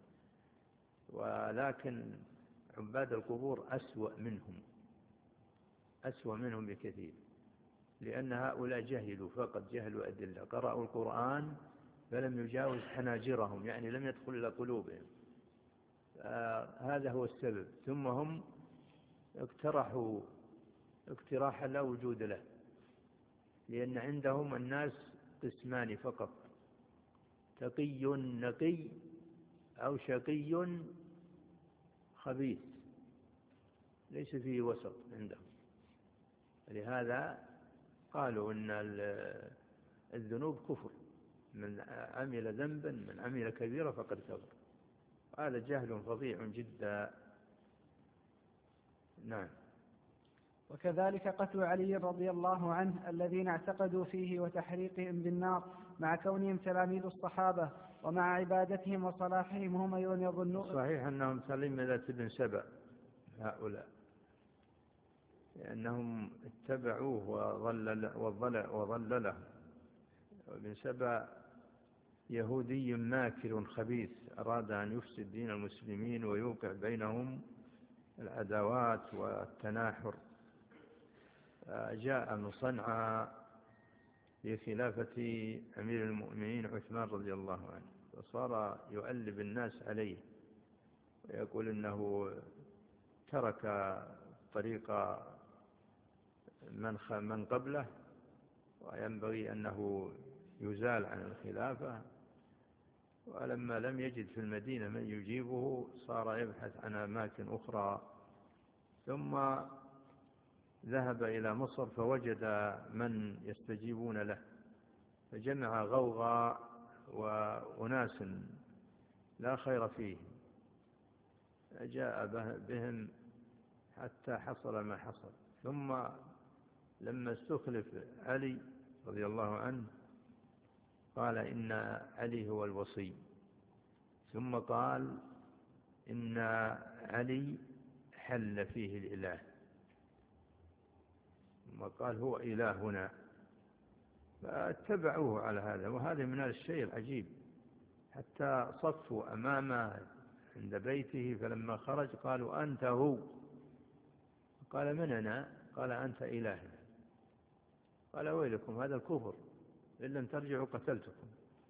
ولكن عباد القبور أسوأ منهم، أسوأ منهم بكثير، لأن هؤلاء جهلوا فقط، جهلوا أدلة، قرأوا القرآن فلم يجاوز حناجرهم، يعني لم يدخل إلى قلوبهم، هذا هو السبب. ثم هم اقترحوا اقتراحا لا وجود له، لأن عندهم الناس قسمان فقط، تقي نقي أو شقي خبيث، ليس فيه وسط عندهم. لهذا قالوا إن الذنوب كفر، من عمل ذنبا من عمل كبيرة فقد كفر. هذا جهل فظيع جدا. نعم. وكذلك قتل علي رضي الله عنه الذين اعتقدوا فيه وتحريقهم بالنار مع كونهم تلاميذ الصحابة ومع عبادتهم وصلاحهم، هم أيضا يظنون صحيح أنهم تلامذة ابن سبأ هؤلاء، لأنهم اتبعوه وضلل وضلل وضلله. وابن سبأ يهودي ماكر خبيث، أراد أن يفسد دين المسلمين ويوقع بينهم العداوات والتناحر. جاء من صنعاء في خلافة أمير المؤمنين عثمان رضي الله عنه، فصار يؤلب الناس عليه ويقول إنه ترك طريق من من قبله وينبغي أنه يزال عن الخلافة. ولما لم يجد في المدينة من يجيبه صار يبحث عن أماكن أخرى، ثم ذهب إلى مصر فوجد من يستجيبون له، فجمع غوغاء وأناس لا خير فيهم، جاء بهم حتى حصل ما حصل. ثم لما استخلف علي رضي الله عنه قال إن علي هو الوصي، ثم قال إن علي حل فيه الإله، ثم قال هو إلهنا، فاتبعوه على هذا. وهذا من الشيء العجيب، حتى صفوا أمامه عند بيته، فلما خرج قالوا أنت هو، قال من أنا؟ قال أنت إلهنا. قال ويلكم هذا الكفر، إن لم ترجعوا قتلتكم.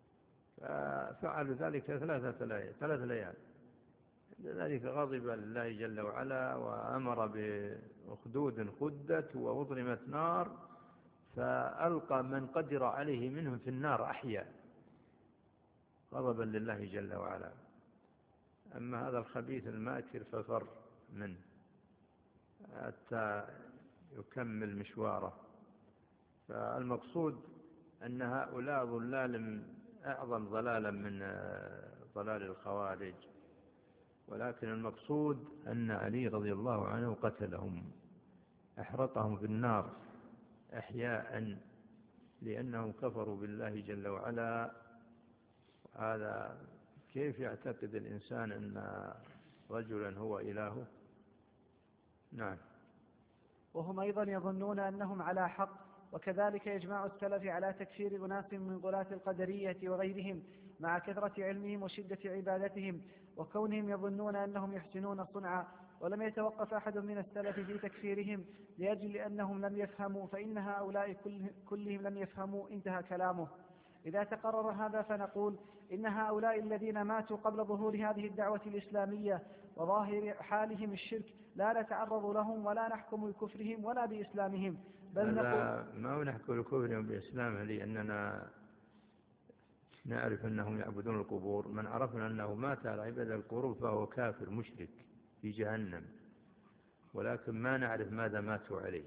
ففعلوا ذلك ثلاثة ليال ثلاث ليال لذلك غضب لله جل وعلا وأمر بأخدود خدت وأضرمت نار، فألقى من قدر عليه منهم في النار أحيا، غضبا لله جل وعلا. أما هذا الخبيث الماكر ففر منه حتى يكمل مشواره. فالمقصود أن هؤلاء ضلال أعظم ضلالا من ضلال الخوارج، ولكن المقصود أن علي رضي الله عنه قتلهم، أحرقهم في النار أحياء، لأنهم كفروا بالله جل وعلا. هذا كيف يعتقد الإنسان أن رجلا هو إلهه؟ نعم. وهم أيضا يظنون أنهم على حق. وكذلك يجمع السلف على تكفير أناس من غلاة القدرية وغيرهم مع كثرة علمهم وشدة عبادتهم وكونهم يظنون أنهم يحسنون صنعا، ولم يتوقف أحد من السلف في تكفيرهم لأجل أنهم لم يفهموا، فإن هؤلاء كلهم لم يفهموا. انتهى كلامه. إذا تقرر هذا فنقول إن هؤلاء الذين ماتوا قبل ظهور هذه الدعوة الإسلامية وظاهر حالهم الشرك لا نتعرض لهم ولا نحكم بكفرهم ولا بإسلامهم، بل نقول ما نحكم بكفرهم بإسلامهم، لأننا نعرف أنهم يعبدون القبور. من عرفنا أنه مات على عبادة القبور فهو كافر مشرك في جهنم، ولكن ما نعرف ماذا ماتوا عليه.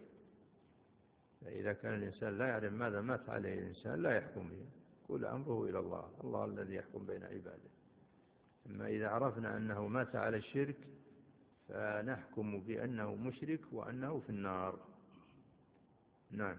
فإذا كان الإنسان لا يعرف ماذا مات عليه الإنسان لا يحكم به، كل أمره إلى الله، الله الذي يحكم بين عباده. أما إذا عرفنا أنه مات على الشرك فنحكم بأنه مشرك وأنه في النار. نعم.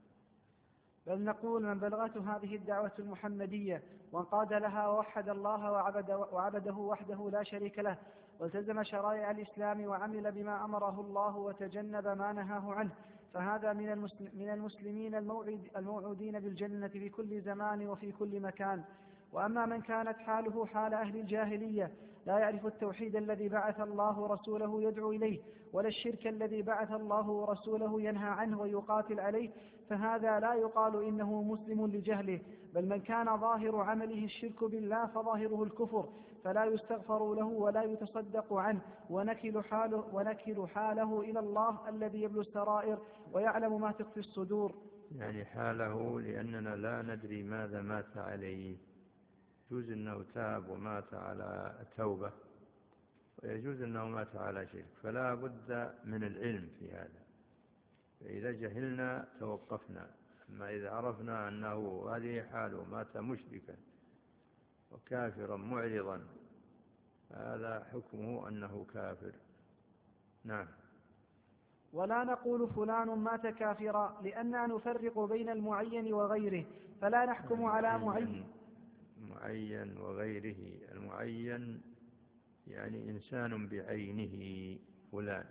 بل نقول من بلغته هذه الدعوة المحمدية وانقاد لها ووحد الله وعبد وعبده وحده لا شريك له والتزم شرائع الإسلام وعمل بما أمره الله وتجنب ما نهاه عنه، فهذا من المسلمين الموعودين بالجنة في كل زمان وفي كل مكان. وأما من كانت حاله حال أهل الجاهلية لا يعرف التوحيد الذي بعث الله رسوله يدعو إليه، ولا الشرك الذي بعث الله رسوله ينهى عنه ويقاتل عليه، فهذا لا يقال إنه مسلم لجهله، بل من كان ظاهر عمله الشرك بالله فظاهره الكفر، فلا يستغفر له ولا يتصدق عنه، ونكل حاله, ونكل حاله إلى الله الذي يبلو السرائر ويعلم ما تخفي الصدور. يعني حاله لأننا لا ندري ماذا مات عليه، يجوز أنه تاب ومات على التوبة، ويجوز أنه مات على شرك، فلا بد من العلم في هذا. فإذا جهلنا توقفنا، أما إذا عرفنا أنه هذه حاله مات مشركا وكافرا معرضا، هذا حكمه أنه كافر. نعم. ولا نقول فلان مات كافرا لأننا نفرق بين المعين وغيره، فلا نحكم على معين معين وغيره. المعين يعني إنسان بعينه فلان،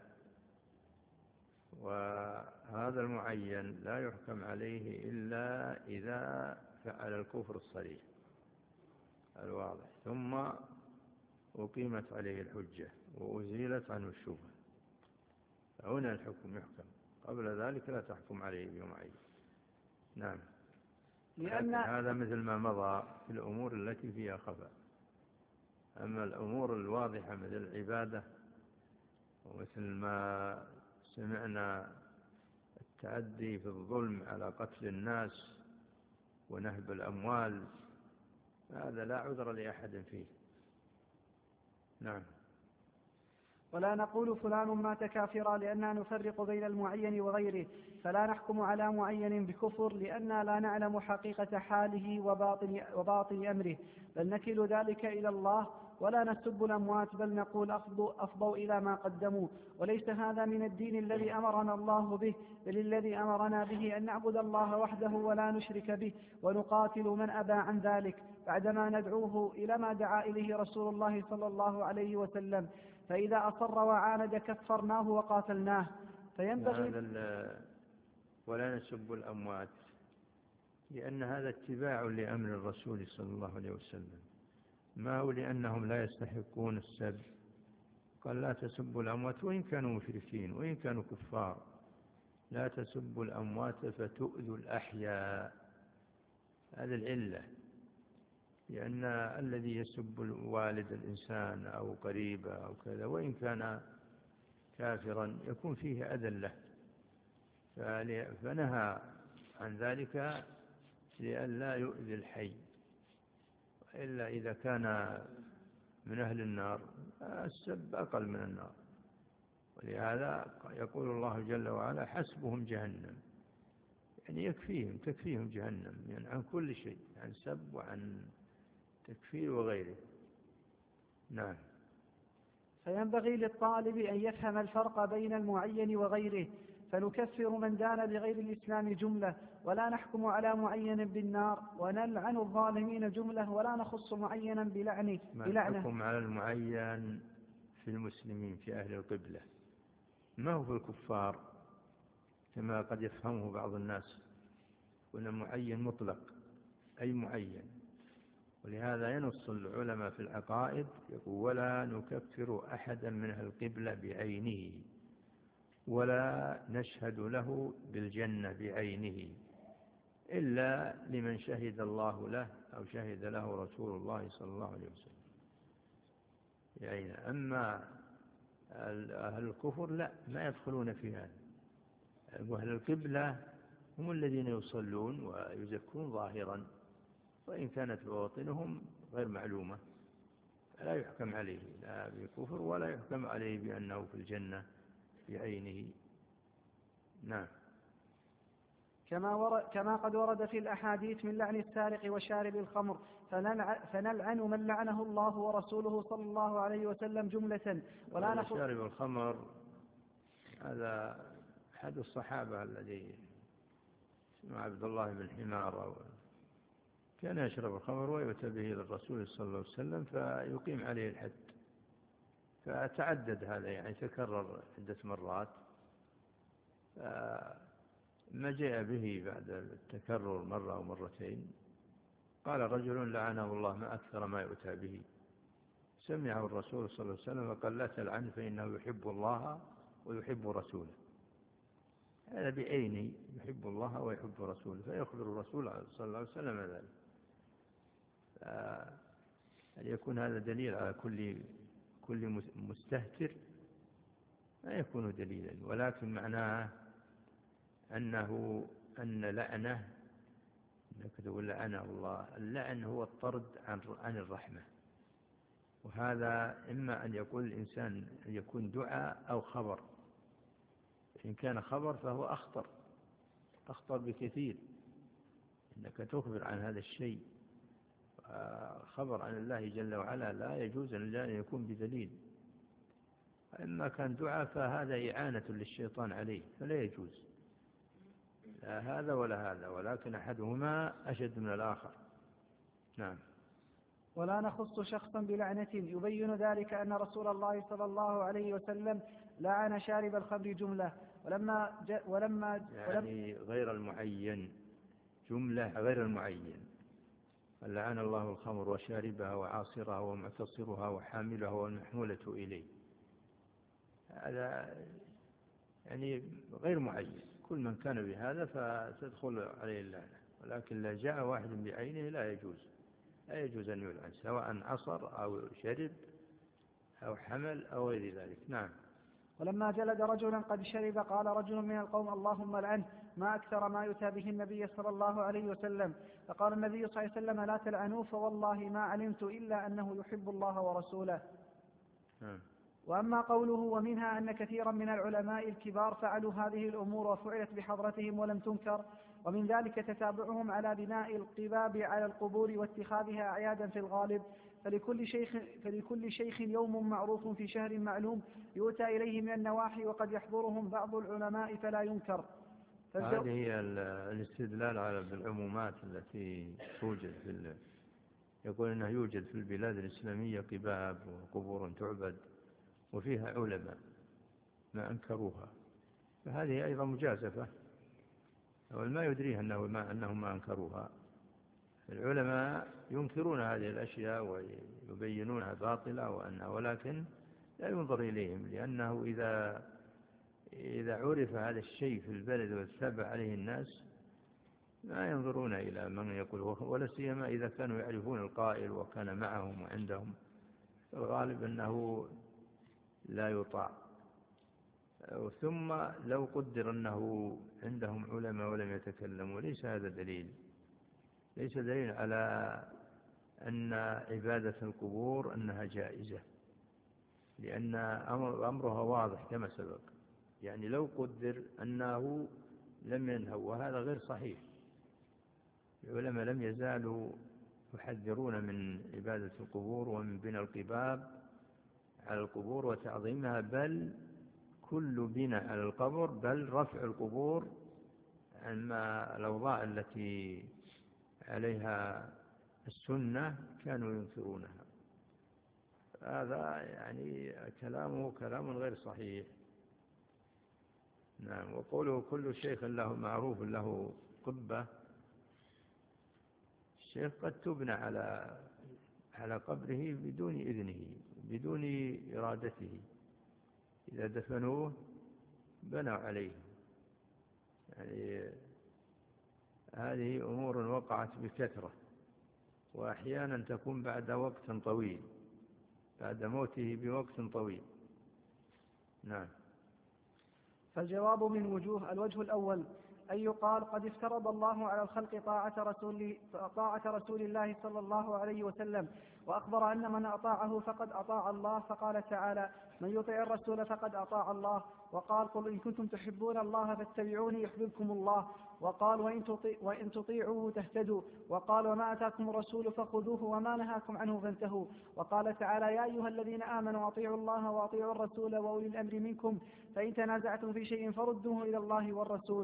وهذا المعين لا يحكم عليه إلا إذا فعل الكفر الصريح الواضح، ثم أقيمت عليه الحجة وأزيلت عنه الشبهة، هنا الحكم يحكم، قبل ذلك لا تحكم عليه بمعين. نعم. لأن هذا مثل ما مضى في الأمور التي فيها خفاء. أما الأمور الواضحة مثل العبادة، ومثل ما سمعنا التعدي في الظلم على قتل الناس ونهب الأموال، هذا لا عذر لأحد فيه. نعم. ولا نقول فلان مات كافرا لأننا نفرق بين المعين وغيره، فلا نحكم على معين بكفر لأننا لا نعلم حقيقة حاله وباطن, وباطن أمره، بل نكل ذلك إلى الله. ولا نسب الأموات، بل نقول أفضوا, أفضوا إلى ما قدموا، وليس هذا من الدين الذي أمرنا الله به، بل الذي أمرنا به أن نعبد الله وحده ولا نشرك به، ونقاتل من أبى عن ذلك بعدما ندعوه إلى ما دعا إليه رسول الله صلى الله عليه وسلم، فإذا أصر وعاند كفرناه وقاتلناه. فينبغي ولا نسب الأموات، لأن هذا اتباع لأمر الرسول صلى الله عليه وسلم، ما هو لأنهم لا يستحقون السب. قال لا تسبوا الأموات وإن كانوا مشركين وإن كانوا كفار، لا تسبوا الأموات فتؤذوا الأحياء. هذا العلة، لأن الذي يسب والد الإنسان أو قريبه أو كذا وإن كان كافرا يكون فيه أذى له، فنهى عن ذلك لئلا يؤذي الحي، إلا إذا كان من أهل النار السب أقل من النار. ولهذا يقول الله جل وعلا حسبهم جهنم، يعني يكفيهم تكفيهم جهنم، يعني عن كل شيء، عن سب وعن تكفير وغيره. نعم. فينبغي للطالب أن يفهم الفرق بين المعين وغيره، فنكفر من دان بغير الإسلام جملة، ولا نحكم على معين بالنار، ونلعن الظالمين جملة، ولا نخص معينا بلعنه. نحكم على المعين في المسلمين في أهل القبلة، ما هو في الكفار كما قد يفهمه بعض الناس، ولا معين مطلق أي معين. ولهذا ينص العلماء في العقائد يقول ولا نكفر أحدا من أهل القبلة بعينه، ولا نشهد له بالجنة بعينه، إلا لمن شهد الله له أو شهد له رسول الله صلى الله عليه وسلم. يعني أما أهل الكفر لا، ما يدخلون في هذا. أهل القبلة هم الذين يصلون ويزكون ظاهرا، وإن كانت بواطنهم غير معلومة، لا يحكم عليه لا بكفر ولا يحكم عليه بأنه في الجنة بعينه. نعم. كما, ورد كما قد ورد في الأحاديث من لعن السارق وشارب الخمر، فنلعن من لعنه الله ورسوله صلى الله عليه وسلم جملة. ولا نقول شارب الخمر هذا أحد الصحابة الذي اسمه عبد الله بن حمار، كان يشرب الخمر ويؤتى به للرسول صلى الله عليه وسلم فيقيم عليه الحد، فتعدد هذا، يعني تكرر عدة مرات. ما جاء به بعد التكرر مرة أو مرتين قال رجل لعنه الله ما أكثر ما يؤتى به. سمعه الرسول صلى الله عليه وسلم وقال لا تلعن فإنه يحب الله ويحب رسوله. هذا بعينه يحب الله ويحب رسوله، فيخبر الرسول صلى الله عليه وسلم ذلك. هل يكون هذا دليل على كل كل مستهتر؟ ما يكون دليلا، ولكن معناه أنه أن لعنه انك تقول لعنه الله. اللعن هو الطرد عن عن الرحمة، وهذا إما أن يقول الإنسان أن يكون دعاء أو خبر. إن كان خبر فهو أخطر أخطر بكثير، إنك تخبر عن هذا الشيء. خبر عن الله جل وعلا لا يجوز أن يكون بدليل. إما كان دعاء فهذا إعانة للشيطان عليه، فلا يجوز لا هذا ولا هذا، ولكن أحدهما أشد من الآخر. نعم. ولا نخص شخصا بلعنة، يبين ذلك أن رسول الله صلى الله عليه وسلم لعن شارب الخمر جملة، ولما ج... ولما يعني غير المعين، جملة غير المعين. لعن الله الخمر وشاربها وعاصرها ومعتصرها وحاملها والمحمولة إليه. هذا يعني غير معين، كل من كان بهذا فتدخل عليه اللعنة، ولكن لا جاء واحد بعينه لا يجوز لا يجوز أن يلعن، سواء عصر أو شرب أو حمل أو غير ذلك. نعم. ولما جلد رجلا قد شرب قال رجل من القوم اللهم لعنه ما أكثر ما يؤتى به النبي صلى الله عليه وسلم. فقال النبي صلى الله عليه وسلم لا تلعنوه فوالله ما علمت إلا أنه يحب الله ورسوله. نعم. وأما قوله ومنها أن كثيرا من العلماء الكبار فعلوا هذه الأمور وفعلت بحضرتهم ولم تنكر، ومن ذلك تتابعهم على بناء القباب على القبور واتخاذها أعيادا في الغالب، فلكل شيخ, فلكل شيخ يوم معروف في شهر معلوم يؤتى إليه من النواحي، وقد يحضرهم بعض العلماء فلا ينكر. هذه هي الاستدلال على العمومات التي توجد في ال... يقول أنه يوجد في البلاد الإسلامية قباب وقبور تعبد وفيها علماء ما أنكروها، فهذه أيضا مجازفة، والما يدريه أنه ما أنهم ما أنكروها. العلماء ينكرون هذه الأشياء ويبينونها باطلة وأنها، ولكن لا ينظر إليهم، لأنه إذا إذا عرف هذا الشيء في البلد واتبع عليه الناس ما ينظرون إلى من يقول، ولا سيما إذا كانوا يعرفون القائل وكان معهم وعندهم، الغالب أنه لا يطاع. ثم لو قدر أنه عندهم علماء ولم يتكلموا ليس هذا دليل، ليس دليل على أن عبادة القبور أنها جائزة، لأن أمرها واضح كما سبق. يعني لو قدر أنه لم ينهوا، وهذا غير صحيح، العلماء لم يزالوا يحذرون من عبادة القبور ومن بناء القباب على القبور وتعظيمها، بل كل بناء على القبر، بل رفع القبور عما الأوضاع التي عليها السنة كانوا ينكرونها. هذا يعني كلامه كلام غير صحيح. نعم. وقوله كل شيخ له معروف له قبة، الشيخ قد تبنى على على قبره بدون إذنه بدون إرادته، إذا دفنوه بنوا عليه. يعني هذه أمور وقعت بكثرة، وأحيانا تكون بعد وقت طويل، بعد موته بوقت طويل. نعم. فالجواب من وجوه: الوجه الأول أن يقال قد افترض الله على الخلق طاعة رسول, طاعة رسول الله صلى الله عليه وسلم، وأخبر أن من أطاعه فقد أطاع الله، فقال تعالى: من يطع الرسول فقد أطاع الله. وقال: قل إن كنتم تحبون الله فاتبعوني يحببكم الله. وقال: وإن, تطيع وإن تطيعوه تهتدوا. وقال: وما أتاكم الرسول فخذوه وما نهاكم عنه فانتهوا. وقال تعالى: يا أيها الذين آمنوا أطيعوا الله وأطيعوا الرسول وأولي الأمر منكم، فإن تنازعتم في شيء فردوه إلى الله والرسول.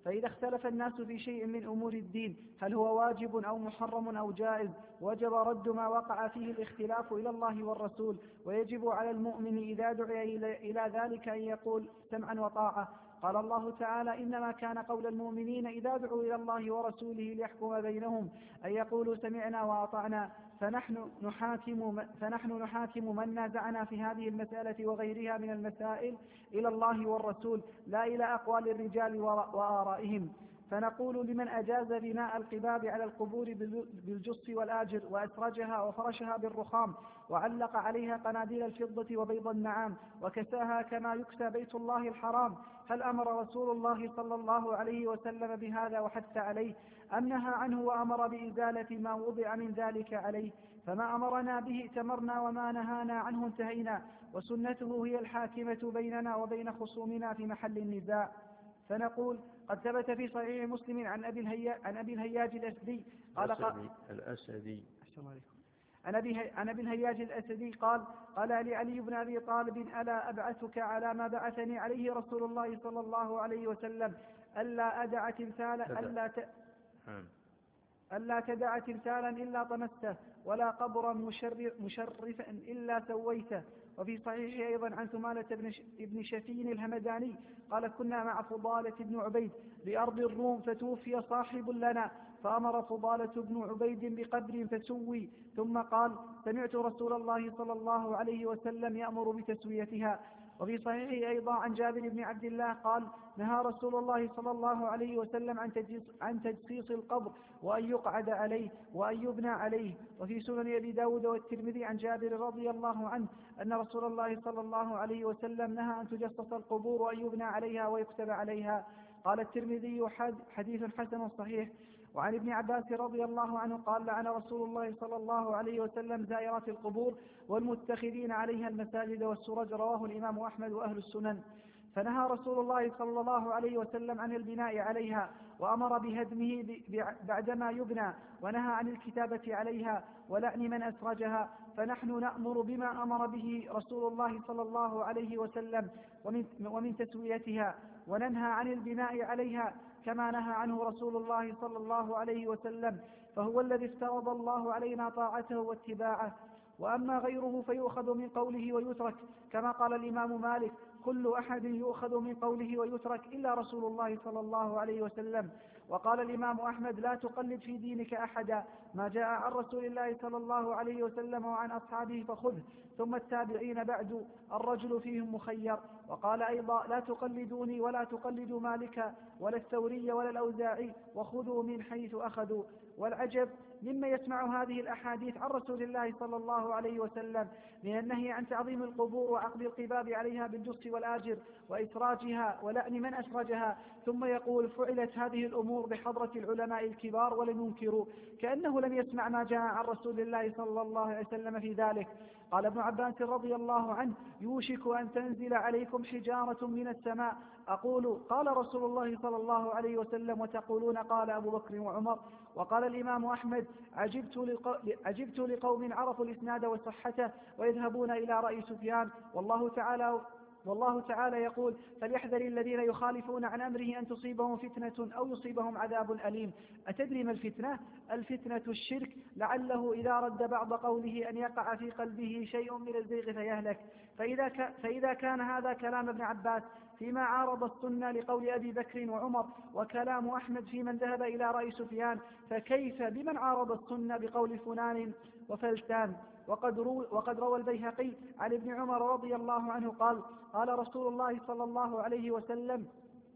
فإذا اختلف الناس في شيء من أمور الدين هل هو واجب أو محرم أو جائز وجب رد ما وقع فيه الاختلاف إلى الله والرسول، ويجب على المؤمن إذا دعي إلى ذلك أن يقول سمعا وطاعة. قال الله تعالى: إنما كان قول المؤمنين إذا دعوا إلى الله ورسوله ليحكم بينهم أن يقولوا سمعنا وأطعنا. فنحن نحاكم, فنحن نحاكم من نازعنا في هذه المسألة وغيرها من المسائل إلى الله والرسول لا إلى أقوال الرجال وآرائهم. فنقول لمن أجاز بناء القباب على القبور بالجص والآجر وأسرجها وفرشها بالرخام وعلق عليها قناديل الفضة وبيض النعام وكساها كما يكسى بيت الله الحرام، هل أمر رسول الله صلى الله عليه وسلم بهذا وحث عليه أم نهى عنه وأمر بإزالة ما وضع من ذلك عليه؟ فما أمرنا به ائتمرنا وما نهانا عنه انتهينا، وسنته هي الحاكمة بيننا وبين خصومنا في محل النزاع. فنقول: قد ثبت في صحيح مسلم عن أبي الهياج, عن أبي الهياج الأسدي قال الأسدي, الأسدي. عن أبي, عن أبي الهياج الأسدي قال: قال لعلي بن أبي طالب: ألا أبعثك على ما بعثني عليه رسول الله صلى الله عليه وسلم ألا أدع تمثالا ألا ت... ألا تدع تمثالا إلا طمسته ولا قبرا مشرفا إلا سويته. وفي صحيح أيضا عن ثمالة بن شفين الهمداني قال: كنا مع فضالة بن عبيد بأرض الروم فتوفي صاحب لنا فأمر فضالة بن عبيد بقبر فسوي، ثم قال: سمعت رسول الله صلى الله عليه وسلم يأمر بتسويتها. وفي صحيح أيضا عن جابر بن عبد الله قال: نهى رسول الله صلى الله عليه وسلم عن تجصيص القبر وأن يقعد عليه وأن يبنى عليه. وفي سنن أبي داود والترمذي عن جابر رضي الله عنه أن رسول الله صلى الله عليه وسلم نهى أن تجصص القبور وأن يبنى عليها ويكتب عليها. قال الترمذي: حديث حسن صحيح. وعن ابن عباس رضي الله عنه قال: لعن رسول الله صلى الله عليه وسلم زائرات القبور والمتخذين عليها المساجد والسرج. رواه الإمام أحمد وأهل السنن. فنهى رسول الله صلى الله عليه وسلم عن البناء عليها وأمر بهدمه بعدما يبنى، ونهى عن الكتابة عليها ولعن من أسرجها. فنحن نأمر بما أمر به رسول الله صلى الله عليه وسلم ومن, ومن تسويتها، وننهى عن البناء عليها كما نهى عنه رسول الله صلى الله عليه وسلم، فهو الذي افترض الله علينا طاعته واتباعه. وأما غيره فيؤخذ من قوله ويترك، كما قال الإمام مالك: كل أحد يؤخذ من قوله ويترك إلا رسول الله صلى الله عليه وسلم. وقال الإمام أحمد: لا تقلد في دينك أحدا، ما جاء عن رسول الله صلى الله عليه وسلم وعن أصحابه فخذه، ثم التابعين بعد الرجل فيهم مخير. وقال أيضا: لا تقلدوني ولا تقلدوا مالكا ولا الثوري ولا الأوزاعي، وخذوا من حيث أخذوا. والعجب مما يسمع هذه الأحاديث عن رسول الله صلى الله عليه وسلم من النهي عن تعظيم القبور وعقد القباب عليها بالجص والآجر وإسراجها ولعن من أسرجها، ثم يقول: فعلت هذه الأمور بحضرة العلماء الكبار ولم ينكروا، كأنه لم يسمع ما جاء عن رسول الله صلى الله عليه وسلم في ذلك. قال ابن عباس رضي الله عنه: يوشك أن تنزل عليكم حجارة من السماء، أقول قال رسول الله صلى الله عليه وسلم وتقولون قال أبو بكر وعمر. وقال الإمام أحمد: عجبت, لق... عجبت لقوم عرفوا الإسناد وصحته ويذهبون إلى رأي سفيان، والله تعالى والله تعالى يقول: فليحذر الذين يخالفون عن أمره أن تصيبهم فتنة أو يصيبهم عذاب أليم. أتدري ما الفتنة؟ الفتنة الشرك، لعله إذا رد بعض قوله أن يقع في قلبه شيء من الزيغ فيهلك. فإذا, ك... فإذا كان هذا كلام ابن عباس فيما عارض السنة لقول أبي بكر وعمر، وكلام أحمد في من ذهب إلى رأي سفيان، فكيف بمن عارض السنة بقول فلان وفلتان؟ وقد, رو وقد روى البيهقي عن ابن عمر رضي الله عنه قال: قال رسول الله صلى الله عليه وسلم: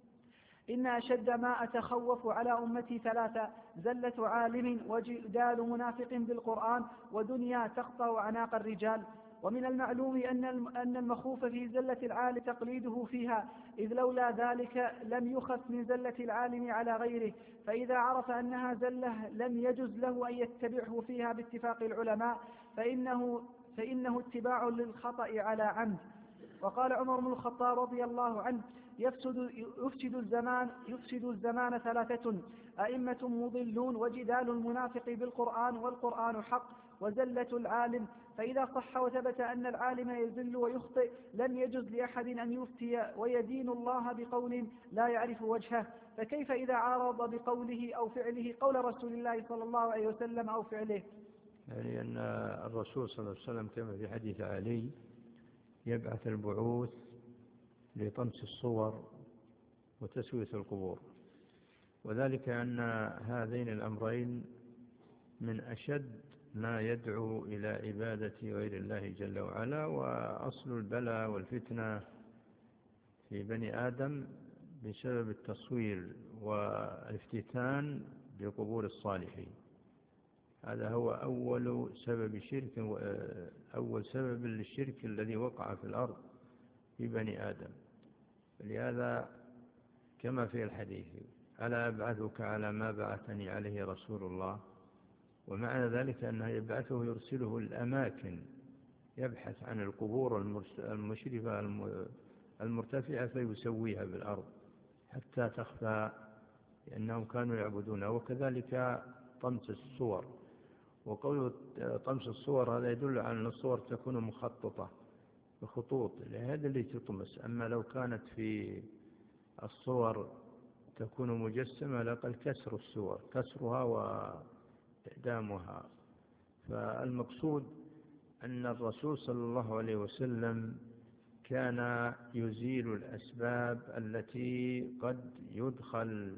إن أشد ما أتخوف على أمتي ثلاثة: زلة عالم، وجدال منافق بالقرآن، ودنيا تقطع عناق الرجال. ومن المعلوم أن المخوف في زلة العالم تقليده فيها، إذ لولا ذلك لم يخف من زلة العالم على غيره، فإذا عرف أنها زلة لم يجز له أن يتبعه فيها باتفاق العلماء، فإنه, فإنه اتباع للخطأ على عمد. وقال عمر بن الخطاب رضي الله عنه: يفسد, يفسد, الزمان يفسد الزمان ثلاثة: أئمة مضلون، وجدال المنافق بالقرآن والقرآن حق، وزلة العالم، فإذا صح وثبت أن العالم يزل ويخطئ لم يجز لأحد أن يفتي ويدين الله بقول لا يعرف وجهه، فكيف إذا عارض بقوله أو فعله قول رسول الله صلى الله عليه وسلم أو فعله؟ يعني أن الرسول صلى الله عليه وسلم كما في حديث علي يبعث البعوث لطمس الصور وتسوية القبور، وذلك أن هذين الأمرين من أشد ما يدعو إلى عبادة غير الله جل وعلا. وأصل البلاء والفتنة في بني آدم بسبب التصوير والافتتان بقبور الصالحين، هذا هو أول سبب شرك أول سبب للشرك الذي وقع في الأرض في بني آدم. لهذا كما في الحديث ألا أبعثك على ما بعثني عليه رسول الله، ومعنى ذلك أنه يبعثه يرسله الأماكن يبحث عن القبور المشرفة المرتفعة فيسويها بالأرض حتى تخفى، لأنهم كانوا يعبدونها. وكذلك طمس الصور، وقول طمس الصور هذا يدل على أن الصور تكون مخططة بخطوط، لهذا اللي تطمس. أما لو كانت في الصور تكون مجسمة لقد كسر الصور كسرها وإعدامها. فالمقصود أن الرسول صلى الله عليه وسلم كان يزيل الأسباب التي قد يدخل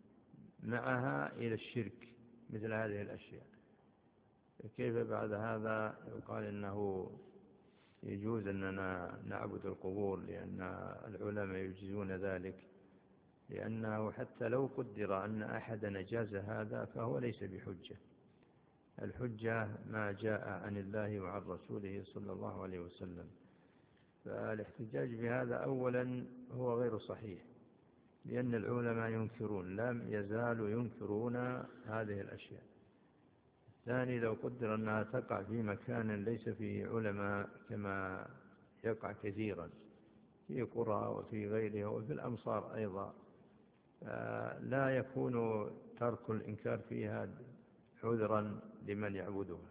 معها إلى الشرك مثل هذه الأشياء. كيف بعد هذا يقال إنه يجوز أننا نعبد القبور لأن العلماء يجيزون ذلك، لأنه حتى لو قدر أن أحدا جاز هذا فهو ليس بحجة. الحجة ما جاء عن الله وعن رسوله صلى الله عليه وسلم. فالاحتجاج بهذا أولا هو غير صحيح، لأن العلماء ينكرون لم يزالوا ينكرون هذه الأشياء. ثاني، لو قدر أنها تقع في مكان ليس فيه علماء كما يقع كثيرا في قرى وفي غيرها وفي الأمصار أيضا، لا يكون ترك الإنكار فيها عذرا لمن يعبدها.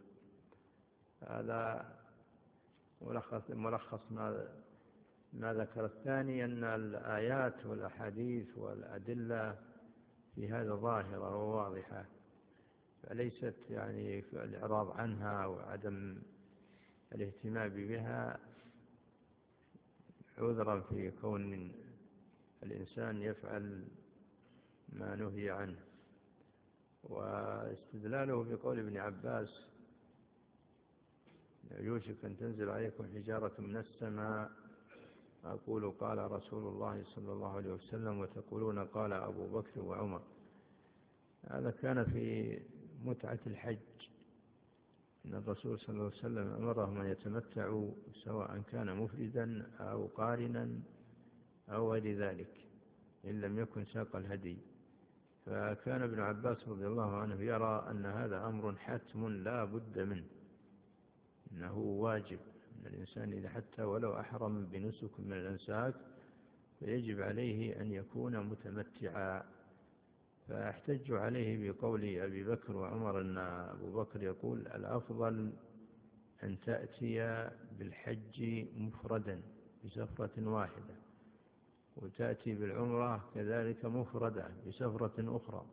هذا ملخص, ملخص ما, ما ذكر. الثاني أن الآيات والأحاديث والأدلة في هذا ظاهرة وواضحة، فليست يعني الإعراض عنها وعدم الاهتمام بها عذرا في كون الإنسان يفعل ما نهي عنه. واستدلاله بقول ابن عباس يوشك أن تنزل عليكم حجارة من السماء أقول قال رسول الله صلى الله عليه وسلم وتقولون قال أبو بكر وعمر. هذا كان في متعة الحج، إن الرسول صلى الله عليه وسلم أمرهم أن يتمتعوا سواء كان مفردا أو قارنا أو غير ذلك إن لم يكن ساق الهدي. فكان ابن عباس رضي الله عنه يرى أن هذا أمر حتم لا بد منه، إنه واجب أن الإنسان إذا حتى ولو أحرم بنسك من الأنساك فيجب عليه أن يكون متمتعا. فاحتج عليه بقول أبي بكر وعمر أن أبو بكر يقول الأفضل أن تأتي بالحج مفردا بسفرة واحدة، وتأتي بالعمرة كذلك مفردة بسفرة أخرى.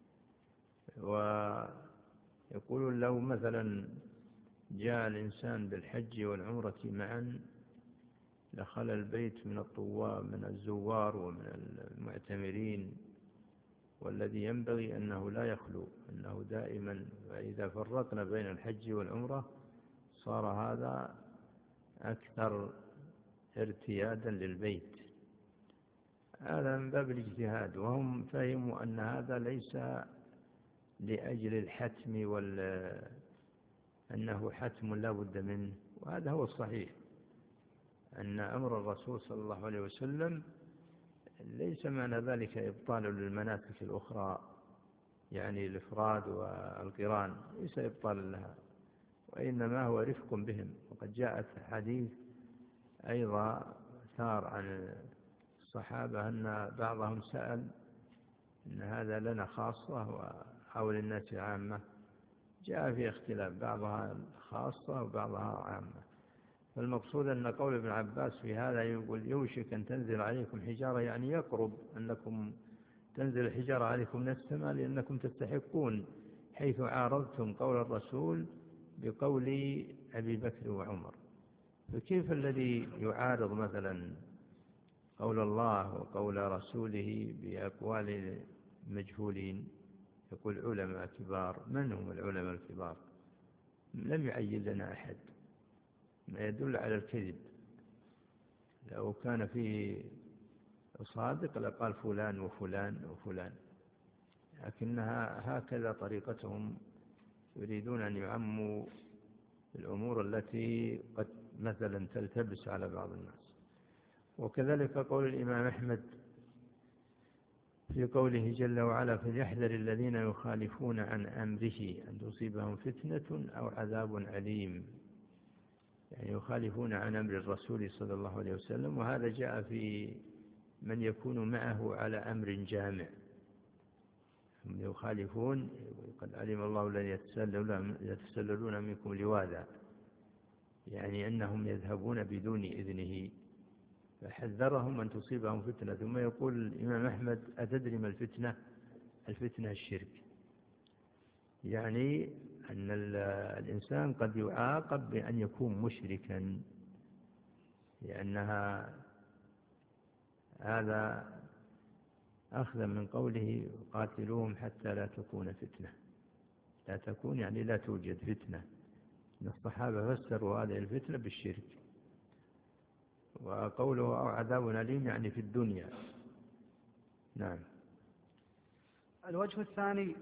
ويقول لو مثلا جاء الإنسان بالحج والعمرة معا دخل البيت من الطواب من الزوار ومن المعتمرين، والذي ينبغي أنه لا يخلو، أنه دائما. فإذا فرقنا بين الحج والعمرة صار هذا أكثر ارتيادا للبيت. هذا من باب الاجتهاد، وهم فهموا أن هذا ليس لأجل الحتم وال أنه حتم لا بد منه. وهذا هو الصحيح، أن أمر الرسول صلى الله عليه وسلم ليس معنى ذلك إبطال للمناسك الأخرى، يعني الإفراد والقران ليس إبطال لها، وإنما هو رفق بهم. وقد جاءت حديث أيضا ثار عن الصحابة أن بعضهم سأل إن هذا لنا خاصة أو للناس عامة، جاء في اختلاف، بعضها خاصة وبعضها عامة. فالمقصود أن قول ابن عباس في هذا يقول يوشك أن تنزل عليكم حجارة، يعني يقرب أنكم تنزل الحجارة عليكم من السماء لأنكم تستحقون، حيث عارضتم قول الرسول بقول أبي بكر وعمر. فكيف الذي يعارض مثلا قول الله وقول رسوله بأقوال مجهولين؟ يقول علماء كبار. من هم العلماء الكبار؟ لم يعين لنا أحد، ما يدل على الكذب. لو كان فيه صادق لقال فلان وفلان وفلان، لكنها هكذا طريقتهم، يريدون أن يعموا الأمور التي قد مثلا تلتبس على بعض الناس. وكذلك قول الإمام أحمد في قوله جل وعلا: فليحذر الذين يخالفون عن أمره أن تصيبهم فتنة أو عذاب أليم، يعني يخالفون عن أمر الرسول صلى الله عليه وسلم. وهذا جاء في من يكون معه على أمر جامع، هم يخالفون قد علم الله الذين يتسللون منكم لواذا، يعني أنهم يذهبون بدون إذنه، فحذرهم أن تصيبهم فتنة. ثم يقول الإمام أحمد: أتدري ما الفتنة؟ الفتنة الشرك، يعني أن الإنسان قد يعاقب بأن يكون مشركا، لأنها هذا أخذا من قوله: قاتلوهم حتى لا تكون فتنة. لا تكون يعني لا توجد فتنة. إن الصحابة فسروا هذه الفتنة بالشرك. وقوله أو عذاب أليم يعني في الدنيا. نعم. الوجه الثاني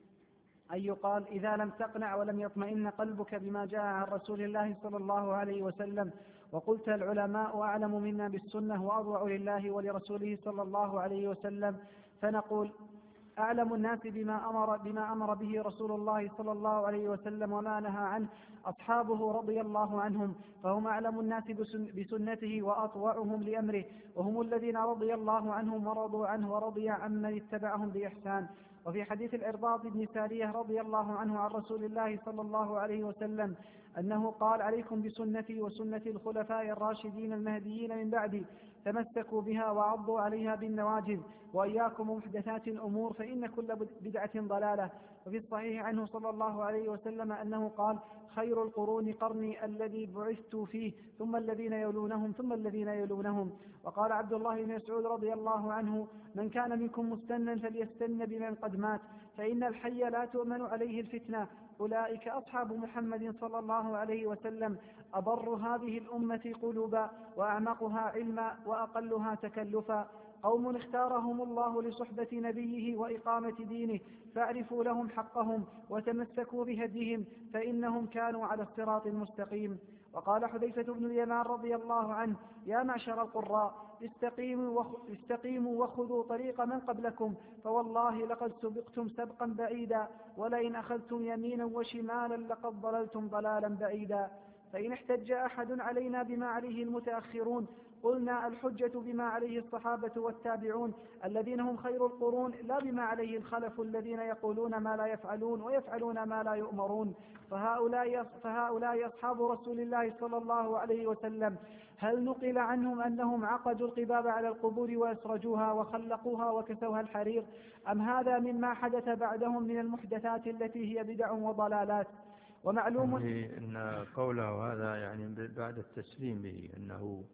أن يقال: إذا لم تقنع ولم يطمئن قلبك بما جاء عن رسول الله صلى الله عليه وسلم، وقلت العلماء أعلم منا بالسنة وأضوع لله ولرسوله صلى الله عليه وسلم، فنقول: أعلم الناس بما أمر, بما أمر به رسول الله صلى الله عليه وسلم وما نهى عنه أصحابه رضي الله عنهم، فهم أعلم الناس بسنته وأطوعهم لأمره، وهم الذين رضي الله عنهم ورضوا عنه ورضي عمن اتبعهم بإحسان. وفي حديث الإرباض بن سارية رضي الله عنه عن رسول الله صلى الله عليه وسلم أنه قال: عليكم بسنتي وسنة الخلفاء الراشدين المهديين من بعدي، تمسكوا بها وعضوا عليها بالنواجذ، وإياكم محدثات الأمور فإن كل بدعة ضلالة. وفي الصحيح عنه صلى الله عليه وسلم أنه قال: خير القرون قرني الذي بعثت فيه، ثم الذين يلونهم ثم الذين يلونهم. وقال عبد الله بن مسعود رضي الله عنه: من كان منكم مستنا فليستن بمن قد مات، فإن الحي لا تؤمن عليه الفتنة. أولئك أصحاب محمد صلى الله عليه وسلم، أبر هذه الأمة قلوبا وأعمقها علما وأقلها تكلفا، قوم اختارهم الله لصحبة نبيه وإقامة دينه، فاعرفوا لهم حقهم وتمسكوا بهديهم، فإنهم كانوا على الصراط المستقيم. وقال حذيفة بن اليمان رضي الله عنه: يا معشر القراء، استقيموا, استقيموا وخذوا طريق من قبلكم، فوالله لقد سبقتم سبقا بعيدا، ولئن أخذتم يمينا وشمالا لقد ضللتم ضلالا بعيدا. فإن احتج أحد علينا بما عليه المتأخرون قلنا: الحجة بما عليه الصحابة والتابعون الذين هم خير القرون، لا بما عليه الخلف الذين يقولون ما لا يفعلون ويفعلون ما لا يؤمرون. فهؤلاء, فهؤلاء أصحاب رسول الله صلى الله عليه وسلم، هل نقل عنهم أنهم عقدوا القباب على القبور وأسرجوها وخلقوها وكسوها الحرير، أم هذا مما حدث بعدهم من المحدثات التي هي بدع وضلالات؟ ومعلوم أن قوله هذا يعني بعد التسليم به أنه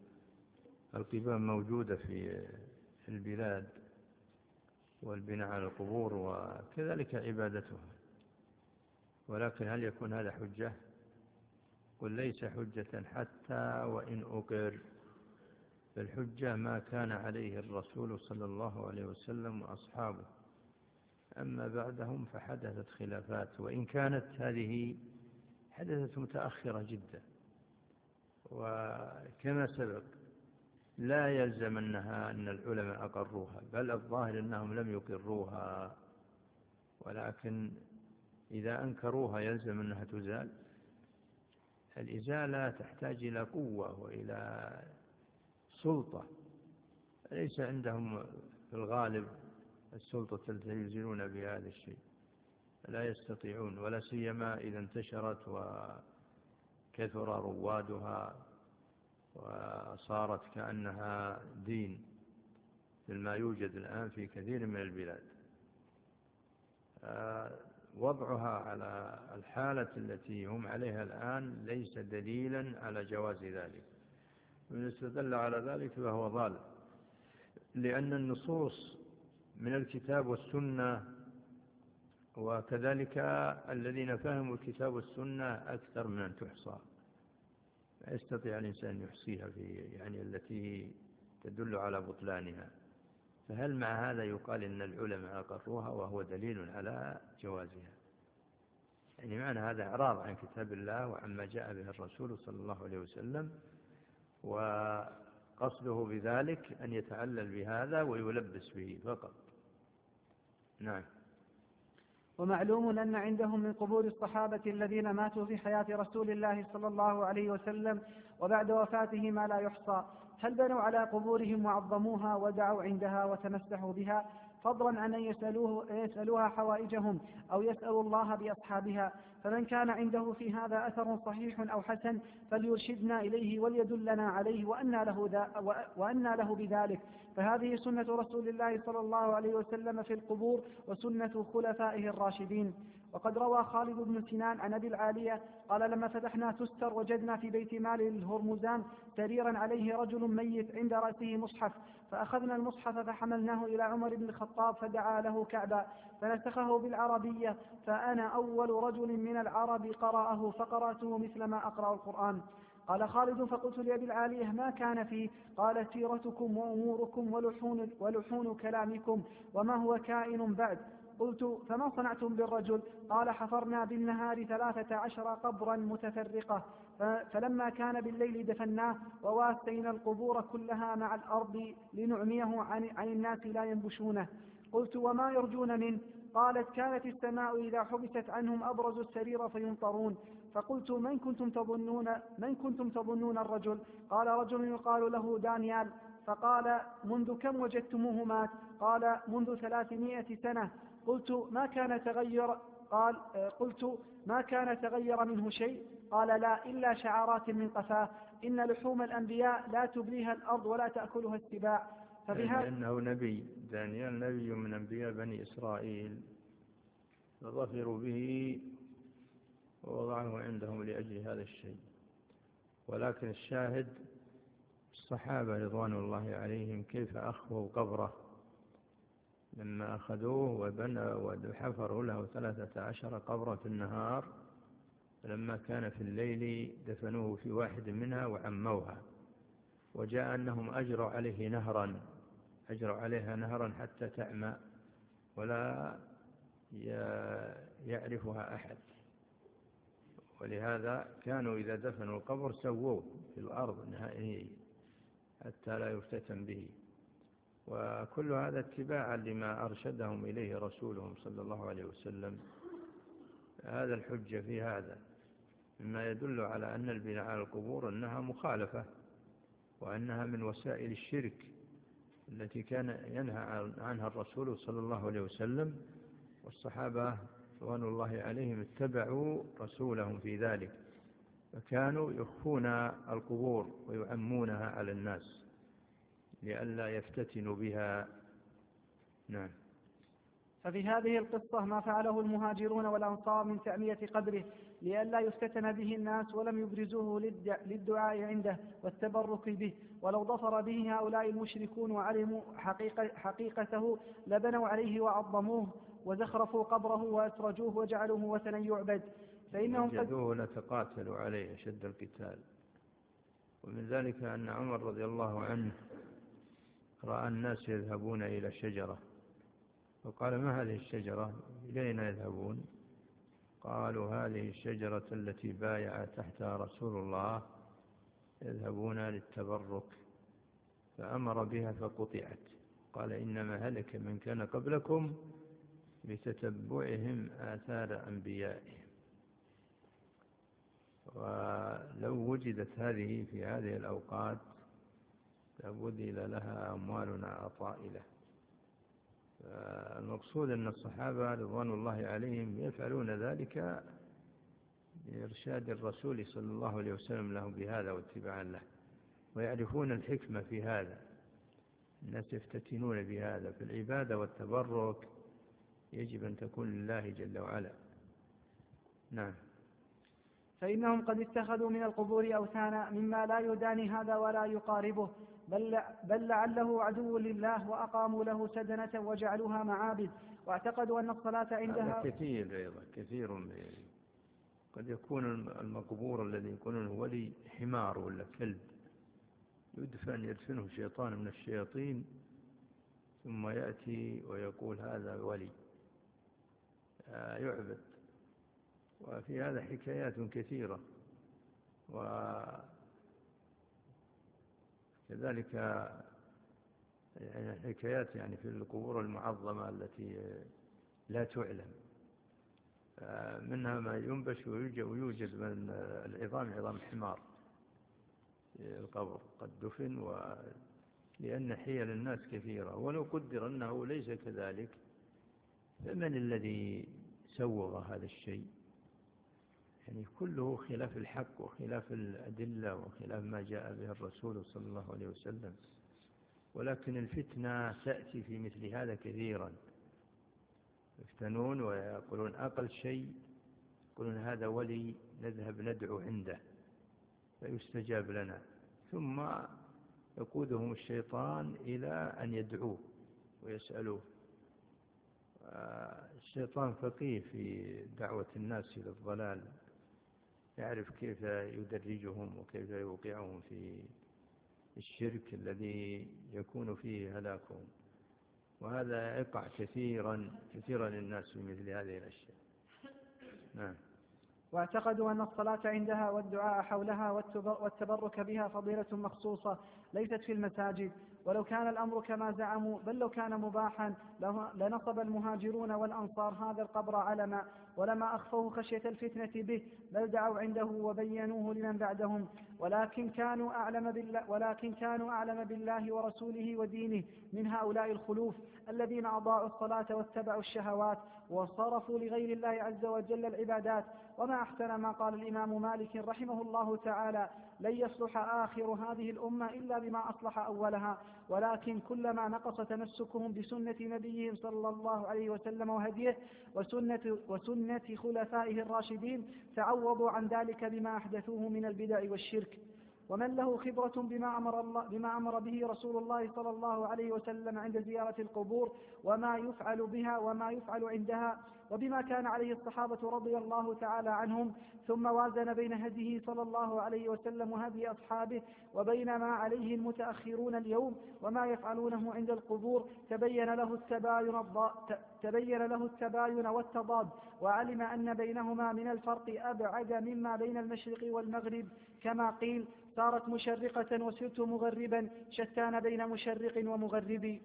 القباب موجودة في البلاد والبناء على القبور وكذلك عبادتها، ولكن هل يكون هذا حجة؟ قل ليس حجة حتى وإن أقر. فالحجة ما كان عليه الرسول صلى الله عليه وسلم وأصحابه، أما بعدهم فحدثت خلافات، وإن كانت هذه حدثت متأخرة جدا. وكما سبق لا يلزم أنها أن العلماء أقروها، بل الظاهر أنهم لم يقروها، ولكن إذا أنكروها يلزم أنها تزال. الإزالة تحتاج إلى قوة وإلى سلطة، ليس عندهم في الغالب السلطة التي يزيلون بهذا الشيء. لا يستطيعون، ولا سيما إذا انتشرت وكثر روادها وصارت كأنها دين مثل ما يوجد الآن في كثير من البلاد. وضعها على الحالة التي هم عليها الآن ليس دليلا على جواز ذلك، من استدل على ذلك فهو ضال، لأن النصوص من الكتاب والسنة وكذلك الذين فهموا الكتاب والسنة أكثر من أن تحصى، لا يستطيع الإنسان يحصيها في يعني التي تدل على بطلانها. فهل مع هذا يقال إن العلماء أقروها وهو دليل على جوازها؟ يعني معنى هذا إعراض عن كتاب الله وعما جاء به الرسول صلى الله عليه وسلم، وقصده بذلك أن يتعلل بهذا ويلبس به فقط. نعم. ومعلوم أن عندهم من قبور الصحابة الذين ماتوا في حياة رسول الله صلى الله عليه وسلم وبعد وفاته ما لا يحصى، هل بنوا على قبورهم وعظموها ودعوا عندها وتمسحوا بها، فضلا عن أن يسألوه يسألوها حوائجهم أو يسألوا الله بأصحابها؟ فمن كان عنده في هذا أثر صحيح أو حسن فليرشدنا إليه وليدلنا عليه وأنى له, وأنى له بذلك، فهذه سنة رسول الله صلى الله عليه وسلم في القبور وسنة خلفائه الراشدين. وقد روى خالد بن سنان عن أبي العالية قال: لما فتحنا تستر وجدنا في بيت مال الهرمزان سريرا عليه رجل ميت عند رأسه مصحف، فأخذنا المصحف فحملناه إلى عمر بن الخطاب فدعا له كعبا فنسخه بالعربية، فأنا أول رجل من العرب قرأه فقرأته مثل ما أقرأ القرآن. قال خالد: فقلت لأبي العالية: ما كان فيه؟ قال: سيرتكم وأموركم ولحون, ولحون كلامكم وما هو كائن بعد. قلت: فما صنعتم بالرجل؟ قال: حفرنا بالنهار ثلاثة عشر قبرا متفرقة، فلما كان بالليل دفناه وواسينا القبور كلها مع الأرض لنعميه عن, عن الناس لا ينبشونه. قلت: وما يرجون منه؟ قالت: كانت السماء إذا حبست عنهم أبرزوا السرير فينطرون. فقلت: من كنتم تظنون من كنتم تظنون الرجل؟ قال: رجل يقال له دانيال. فقال: منذ كم وجدتموه مات؟ قال: منذ ثلاثمائة سنة. قلت: ما كان تغير؟ قال: قلت: ما كان تغير منه شيء؟ قال: لا، إلا شعرات من قفاه، إن لحوم الأنبياء لا تبليها الأرض ولا تأكلها السباع. لأنه نبي، دانيال نبي من أنبياء بني إسرائيل، فظفروا به ووضعه عندهم لأجل هذا الشيء. ولكن الشاهد الصحابة رضوان الله عليهم كيف أخفوا قبره لما أخذوه وبنوا وحفروا له ثلاثة عشر قبرا في النهار، لما كان في الليل دفنوه في واحد منها وعموها، وجاء أنهم أجروا عليه نهرا أجروا عليها نهرا حتى تعمى ولا يعرفها أحد. ولهذا كانوا إذا دفنوا القبر سووه في الأرض نهائيا حتى لا يفتتن به. وكل هذا اتباعا لما أرشدهم إليه رسولهم صلى الله عليه وسلم. هذا الحجة في هذا مما يدل على أن البناء على القبور أنها مخالفة، وأنها من وسائل الشرك التي كان ينهى عنها الرسول صلى الله عليه وسلم، والصحابة رضوان الله عليهم اتبعوا رسولهم في ذلك، فكانوا يخفون القبور ويعمونها على الناس لئلا يفتتنوا بها. نعم. ففي هذه القصة ما فعله المهاجرون والأنصار من تعمية قبره لئلا يفتتن به الناس، ولم يبرزوه للدعاء عنده والتبرك به. ولو ظفر به هؤلاء المشركون وعلموا حقيقة حقيقته لبنوا عليه وعظموه وزخرفوا قبره وأسرجوه وجعلوه وثنا يعبد، فإنهم وجدوه لتقاتلوا عليه شد القتال. ومن ذلك أن عمر رضي الله عنه رأى الناس يذهبون إلى شجرة، فقال: ما هذه الشجرة؟ إلينا يذهبون؟ قالوا: هذه الشجرة التي بايع تحتها رسول الله، يذهبون للتبرك. فأمر بها فقطعت. قال: إنما هلك من كان قبلكم بتتبعهم آثار أنبيائهم. ولو وجدت هذه في هذه الأوقات لبذل لها أموالنا طائلة. المقصود أن الصحابة رضوان الله عليهم يفعلون ذلك لإرشاد الرسول صلى الله عليه وسلم لهم بهذا واتباعا له، ويعرفون الحكمة في هذا. الناس يفتتنون بهذا، في العبادة والتبرك يجب أن تكون لله جل وعلا. نعم. فإنهم قد اتخذوا من القبور أوثانا مما لا يداني هذا ولا يقاربه، بل, بل لعله عدو لله، وأقاموا له سدنة وجعلوها معابد، واعتقدوا أن الصلاة عندها. هذا كثير أيضا، كثير. قد يكون المقبور الذي يكون ولي حمار ولا كلب، يدفن يدفنه شيطان من الشياطين، ثم يأتي ويقول هذا ولي يعبد. وفي هذا حكايات كثيرة، وكذلك يعني حكايات يعني في القبور المعظمة التي لا تعلم، منها ما ينبش ويوجد من العظام عظام حمار في القبر قد دفن، ولأن حيل الناس كثيرة. ولو قدر أنه ليس كذلك، فمن الذي سوغ هذا الشيء؟ يعني كله خلاف الحق وخلاف الأدلة وخلاف ما جاء به الرسول صلى الله عليه وسلم. ولكن الفتنة تأتي في مثل هذا كثيرا، يفتنون ويقولون أقل شيء يقولون هذا ولي نذهب ندعو عنده فيستجاب لنا، ثم يقودهم الشيطان إلى أن يدعوه ويسألوه. الشيطان فقيه في دعوة الناس إلى الضلال، يعرف كيف يدرجهم وكيف يوقعهم في الشرك الذي يكون فيه هلاكهم. وهذا يقع كثيرا كثيرا للناس في مثل هذه الأشياء. نعم. واعتقدوا أن الصلاة عندها والدعاء حولها والتبرك بها فضيلة مخصوصة ليست في المساجد، ولو كان الأمر كما زعموا بل لو كان مباحا لنصب المهاجرون والأنصار هذا القبر علما، ولما أخفوه خشية الفتنة به، بل دعوا عنده وبينوه لمن بعدهم، ولكن كانوا أعلم بالله, ولكن كانوا أعلم بالله ورسوله ودينه من هؤلاء الخلوف الذين أضاعوا الصلاة واتبعوا الشهوات وصرفوا لغير الله عز وجل العبادات. وما أحسن ما قال الإمام مالك رحمه الله تعالى: لن يصلح آخر هذه الأمة إلا بما أصلح أولها، ولكن كلما نقص تمسكهم بسنة نبيهم صلى الله عليه وسلم وهديه وسنة, وسنة خلفائه الراشدين تعوضوا عن ذلك بما أحدثوه من البدع والشرك. ومن له خبرة بما أمر, الله بما أمر به رسول الله صلى الله عليه وسلم عند زيارة القبور وما يفعل بها وما يفعل عندها، وبما كان عليه الصحابة رضي الله تعالى عنهم، ثم وازن بين هديه صلى الله عليه وسلم وهدي أصحابه وبين ما عليه المتأخرون اليوم وما يفعلونه عند القبور، تبين له التباين, تبين له التباين والتضاد، وعلم أن بينهما من الفرق أبعد مما بين المشرق والمغرب، كما قيل: صارت مشرقة وسرت مغربا، شتان بين مشرق ومغرب.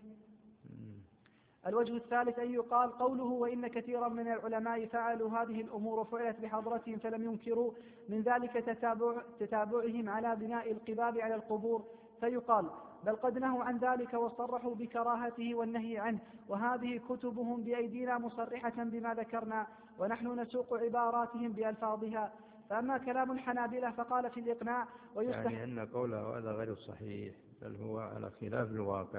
الوجه الثالث أن يقال قوله: وإن كثيرا من العلماء فعلوا هذه الأمور وفعلت بحضرتهم فلم ينكروا، من ذلك تتابع تتابعهم على بناء القباب على القبور، فيقال: بل قد نهوا عن ذلك وصرحوا بكراهته والنهي عنه، وهذه كتبهم بأيدينا مصرحة بما ذكرنا، ونحن نسوق عباراتهم بألفاظها. فأما كلام الحنابلة فقال في الإقناع ويستحب يعني أن قوله هذا غير صحيح، بل هو على خلاف الواقع.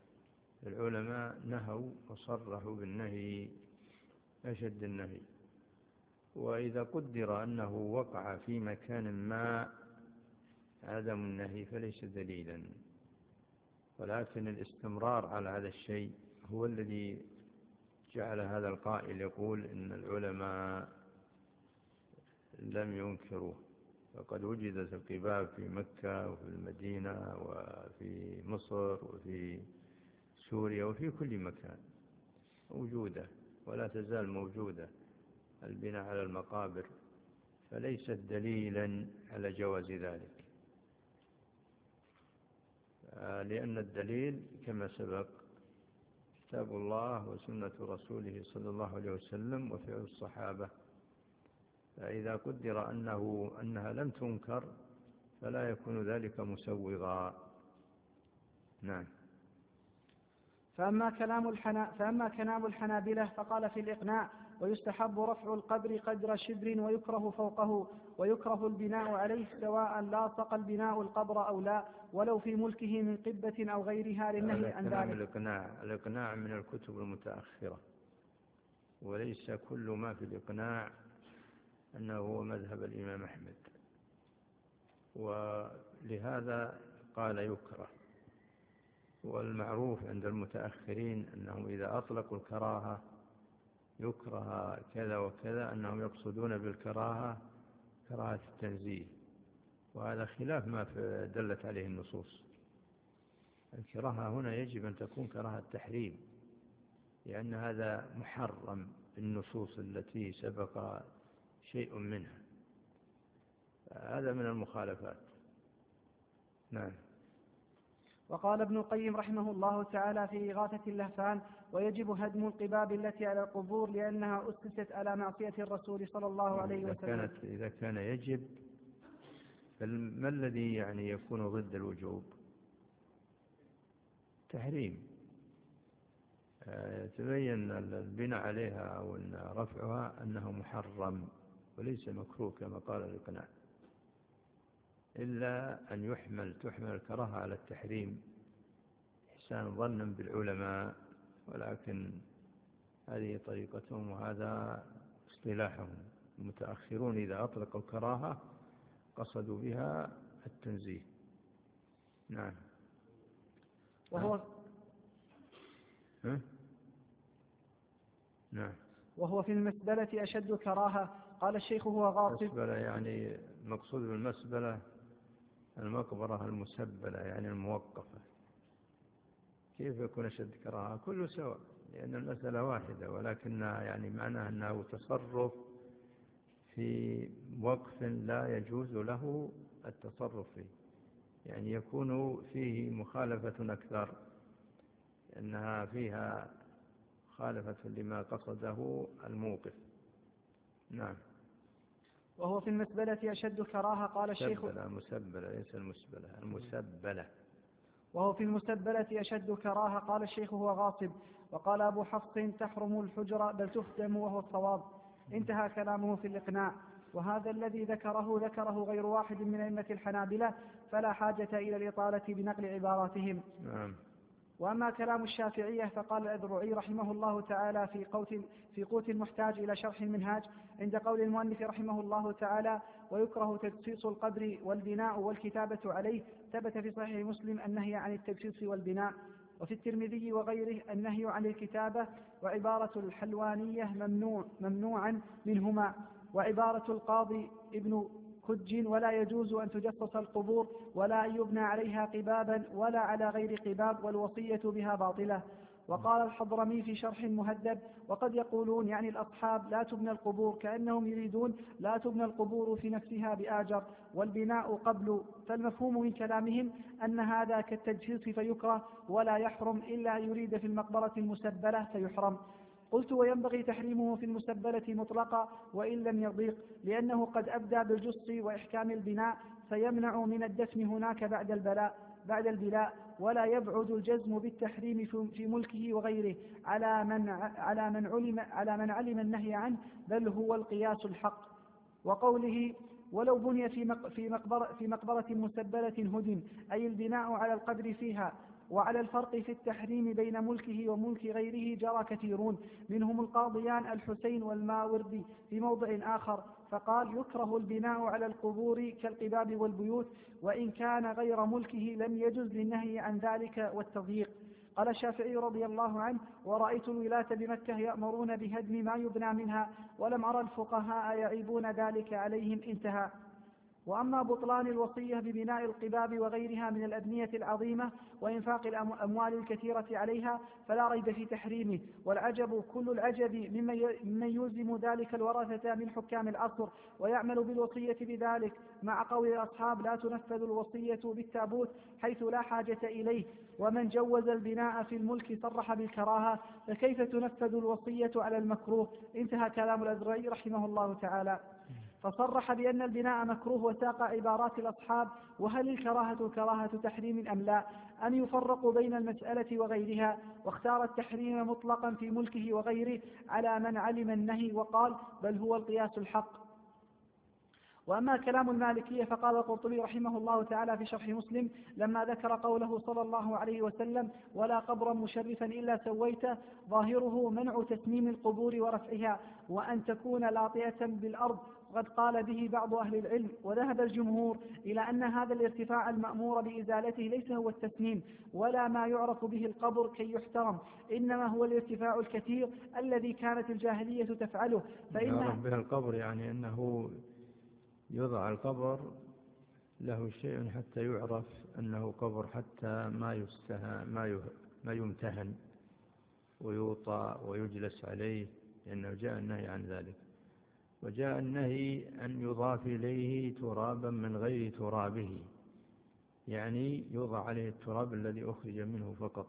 العلماء نهوا وصرحوا بالنهي أشد النهي، وإذا قدر أنه وقع في مكان ما عدم النهي فليس دليلا، ولكن الاستمرار على هذا الشيء هو الذي جعل هذا القائل يقول إن العلماء لم ينكروه. وقد وجدت القباب في مكة وفي المدينة وفي مصر وفي سوريا وفي كل مكان موجودة ولا تزال موجودة البناء على المقابر، فليست دليلا على جواز ذلك، لأن الدليل كما سبق كتاب الله وسنة رسوله صلى الله عليه وسلم وفعل الصحابة. فإذا قدر أنه أنها لم تنكر فلا يكون ذلك مسوغا. نعم. فأما كلام, الحنا فأما كلام الحنابلة فقال في الإقناع: ويستحب رفع القبر قدر شبر ويكره فوقه، ويكره البناء عليه سواء لاصق البناء القبر أو لا، ولو في ملكه من قبة أو غيرها للنهي عن ذلك. الإقناع الإقناع من الكتب المتأخرة، وليس كل ما في الإقناع أنه هو مذهب الإمام أحمد، ولهذا قال يكره. والمعروف عند المتأخرين أنهم إذا أطلقوا الكراهة يكره كذا وكذا، أنهم يقصدون بالكراهة كراهة التنزيه، وهذا خلاف ما دلت عليه النصوص. الكراهة هنا يجب أن تكون كراهة تحريم، لأن هذا محرم بالنصوص التي سبق شيء منها، هذا من المخالفات. نعم. وقال ابن القيم رحمه الله تعالى في إغاثة اللهفان: ويجب هدم القباب التي على القبور لأنها أسست على معصية الرسول صلى الله عليه إذا وسلم. كانت إذا كان يجب، فما الذي يعني يكون ضد الوجوب؟ تحريم. تبين البناء عليها أو رفعها أنه محرم وليس مكروه كما قال الإقناع، إلا أن يحمل تحمل الكراهة على التحريم إحسان ظنا بالعلماء، ولكن هذه طريقتهم وهذا اصطلاحهم. المتأخرون إذا أطلقوا الكراهة قصدوا بها التنزيه. نعم. وهو ها؟ نعم. وهو في المسبلة أشد كراهة. قال الشيخ: هو غاصب. مسبلة يعني المقصود بالمسبلة المقبرة المسبلة، يعني الموقفة. كيف يكون أشد كراهة؟ كله سواء، لأن المسألة واحدة، ولكنها يعني معناها أنه تصرف في وقف لا يجوز له التصرف فيه، يعني يكون فيه مخالفة أكثر، لأنها فيها مخالفة لما قصده الموقف. نعم. وهو في المسبلة أشد كراهة. قال الشيخ: مسبلة مسبلة ليس المسبلة، المسبلة. وهو في المسبلة أشد كراهة. قال الشيخ: هو غاصب. وقال أبو حفص: تحرم الحجرة بل تهدم، وهو الصواب. انتهى كلامه في الإقناع. وهذا الذي ذكره ذكره غير واحد من أئمة الحنابلة، فلا حاجة إلى الإطالة بنقل عباراتهم. نعم. وأما كلام الشافعية فقال الأذرعي رحمه الله تعالى في قوت, في قوت المحتاج إلى شرح المنهاج عند قول المؤلف رحمه الله تعالى: ويكره تجسيس القبر والبناء والكتابة عليه. ثبت في صحيح مسلم النهي عن التجسيس والبناء، وفي الترمذي وغيره النهي عن الكتابة، وعبارة الحلوانية ممنوع ممنوعا منهما، وعبارة القاضي ابن كج: ولا يجوز أن تجسس القبور ولا أن يبنى عليها قبابا ولا على غير قباب، والوصية بها باطلة. وقال الحضرمي في شرح مهذب: وقد يقولون يعني الأصحاب لا تبنى القبور، كأنهم يريدون لا تبنى القبور في نفسها بآجر والبناء قبل، فالمفهوم من كلامهم أن هذا كالتجسيس فيكره ولا يحرم إلا أن يريد في المقبرة المسبلة فيحرم. قلت: وينبغي تحريمه في المسبلة مطلقا وإن لم يضيق، لأنه قد أبدى بالجص وإحكام البناء، فيمنع من الدفن هناك بعد البلاء بعد البلاء ولا يبعد الجزم بالتحريم في ملكه وغيره على من على من علم على من علم النهي عنه، بل هو القياس الحق. وقوله: ولو بني في في مقبرة في مقبرة مسبلة هدم، أي البناء على القبر فيها. وعلى الفرق في التحريم بين ملكه وملك غيره جرى كثيرون، منهم القاضيان الحسين والماوردي في موضع آخر، فقال: يكره البناء على القبور كالقباب والبيوت، وإن كان غير ملكه لم يجز للنهي عن ذلك والتضييق. قال الشافعي رضي الله عنه: ورأيت الولاة بمكة يأمرون بهدم ما يبنى منها، ولم أرى الفقهاء يعيبون ذلك عليهم. انتهى. وأما بطلان الوصية ببناء القباب وغيرها من الأبنية العظيمة وإنفاق الأموال الكثيرة عليها فلا ريب في تحريمه، والعجب كل العجب ممن يلزم ذلك الورثة من حكام العصر ويعمل بالوصية بذلك، مع قول الأصحاب: لا تنفذ الوصية بالتابوت حيث لا حاجة إليه. ومن جوز البناء في الملك صرح بالكراهة، فكيف تنفذ الوصية على المكروه؟ انتهى كلام الأذرعي رحمه الله تعالى. فصرح بأن البناء مكروه وساق عبارات الأصحاب. وهل الكراهة كراهة تحريم أم لا، أم يفرق بين المسألة وغيرها؟ واختار التحريم مطلقا في ملكه وغيره على من علم النهي، وقال بل هو القياس الحق. وأما كلام المالكية فقال القرطبي رحمه الله تعالى في شرح مسلم لما ذكر قوله صلى الله عليه وسلم ولا قبرا مشرفا إلا سويته، ظاهره منع تسميم القبور ورفعها وأن تكون لاطئة بالأرض، وقد قال به بعض أهل العلم. وذهب الجمهور إلى أن هذا الارتفاع المأمور بإزالته ليس هو التسميم ولا ما يعرف به القبر كي يحترم، إنما هو الارتفاع الكثير الذي كانت الجاهلية تفعله. يعرف به القبر يعني أنه يوضع القبر له شيء حتى يعرف أنه قبر، حتى ما يستهى ما ما يمتهن ويوطى ويجلس عليه، لأنه جاء النهي عن ذلك. وجاء النهي أن يضاف إليه ترابا من غير ترابه، يعني يوضع عليه التراب الذي أخرج منه فقط.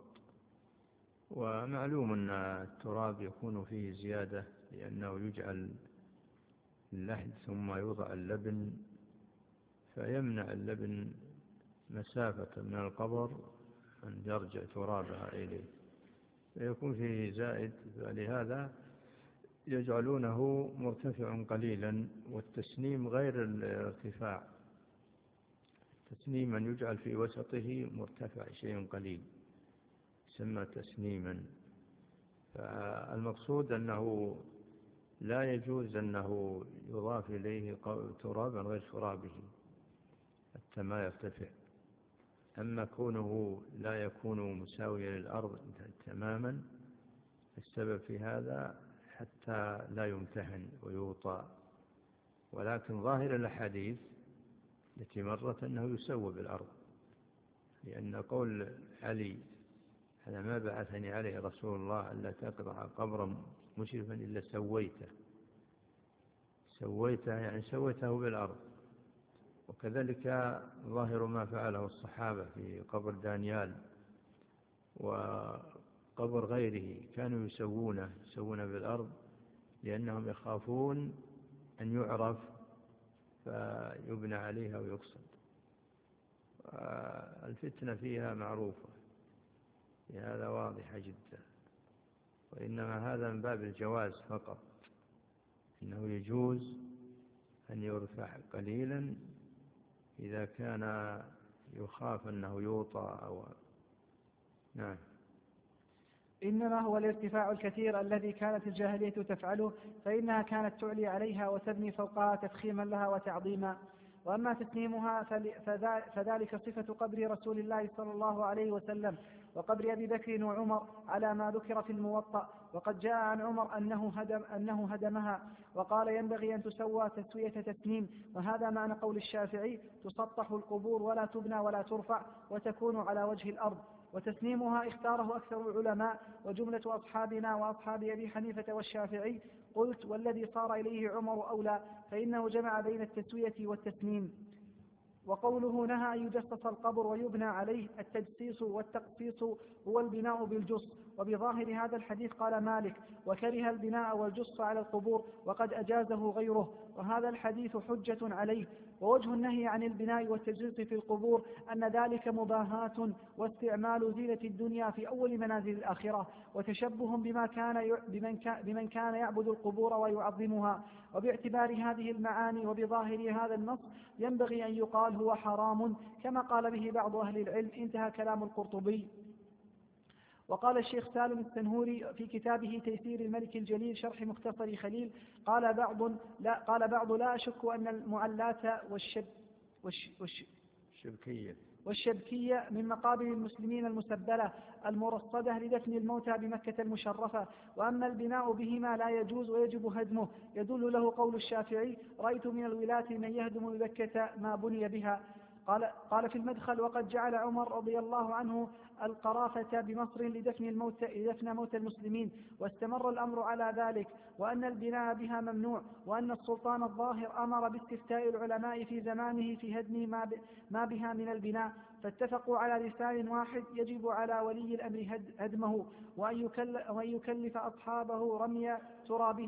ومعلوم أن التراب يكون فيه زيادة لأنه يجعل اللحد ثم يوضع اللبن، فيمنع اللبن مسافة من القبر أن يرجع ترابها إليه، فيكون فيه زائد. فلهذا يجعلونه مرتفع قليلا. والتسنيم غير الارتفاع، تسنيما يجعل في وسطه مرتفع شيء قليل يسمى تسنيما. فالمقصود أنه لا يجوز أنه يضاف إليه ترابا غير ترابه حتى ما يرتفع. أما كونه لا يكون مساويا للأرض تماما، السبب في هذا حتى لا يمتهن ويوطى. ولكن ظاهر الأحاديث التي مرت أنه يسوى بالأرض، لأن قول علي أنا ما بعثني عليه رسول الله ألا تقطع قبرا مشرفا إلا سويته، سويته يعني سويته بالأرض. وكذلك ظاهر ما فعله الصحابة في قبر دانيال وقبر غيره، كانوا يسوونه يسوونه بالأرض لأنهم يخافون أن يعرف فيبنى عليها ويقصد. الفتنة فيها معروفة، هذا واضحة جدا. وإنما هذا من باب الجواز فقط، إنه يجوز أن يرفع قليلا إذا كان يخاف أنه يوطى أو نعم. إنما هو الارتفاع الكثير الذي كانت الجاهلية تفعله، فإنها كانت تعلي عليها وتبني فوقها تفخيما لها وتعظيما. وأما تسنيمها فذلك صفة قبر رسول الله صلى الله عليه وسلم وقبر أبي بكر وعمر على ما ذكر في الموطأ. وقد جاء عن عمر أنه, هدم أنه هدمها وقال ينبغي أن تسوى تسوية تسنيم. وهذا معنى قول الشافعي تسطح القبور ولا تبنى ولا ترفع وتكون على وجه الأرض. وتسنيمها اختاره أكثر العلماء وجملة أصحابنا وأصحاب أبي حنيفة والشافعي. قلت والذي صار إليه عمر أولى، فإنه جمع بين التسوية والتسنيم. وقوله نهى أن يجسس القبر ويبنى عليه، التجسيس والتقسيس هو البناء بالجص. وبظاهر هذا الحديث قال مالك وكره البناء والجص على القبور وقد أجازه غيره، وهذا الحديث حجة عليه. ووجه النهي عن البناء والتجسيس في القبور أن ذلك مباهاة واستعمال زينة الدنيا في أول منازل الآخرة، وتشبه بما كان بمن كان يعبد القبور ويعظمها. وباعتبار هذه المعاني وبظاهر هذا النص ينبغي أن يقال هو حرام كما قال به بعض أهل العلم. انتهى كلام القرطبي. وقال الشيخ سالم السنهوري في كتابه تيسير الملك الجليل شرح مختصر خليل قال بعض لا, قال بعض لا أشك أن المعلات والشب والش والش الشبكية والشبكية من مقابر المسلمين المسبلة المرصدة لدفن الموتى بمكة المشرفة. وأما البناء بهما لا يجوز ويجب هدمه، يدل له قول الشافعي رأيت من الولاة من يهدم بمكة ما بني بها. قال, قال في المدخل وقد جعل عمر رضي الله عنه القرافة بمصر لدفن الموت لدفن موت المسلمين، واستمر الأمر على ذلك، وأن البناء بها ممنوع، وأن السلطان الظاهر أمر باستفتاء العلماء في زمانه في هدم ما, ما بها من البناء، فاتفقوا على لسان واحد يجب على ولي الأمر هدمه وأن يكلف أصحابه رمي ترابها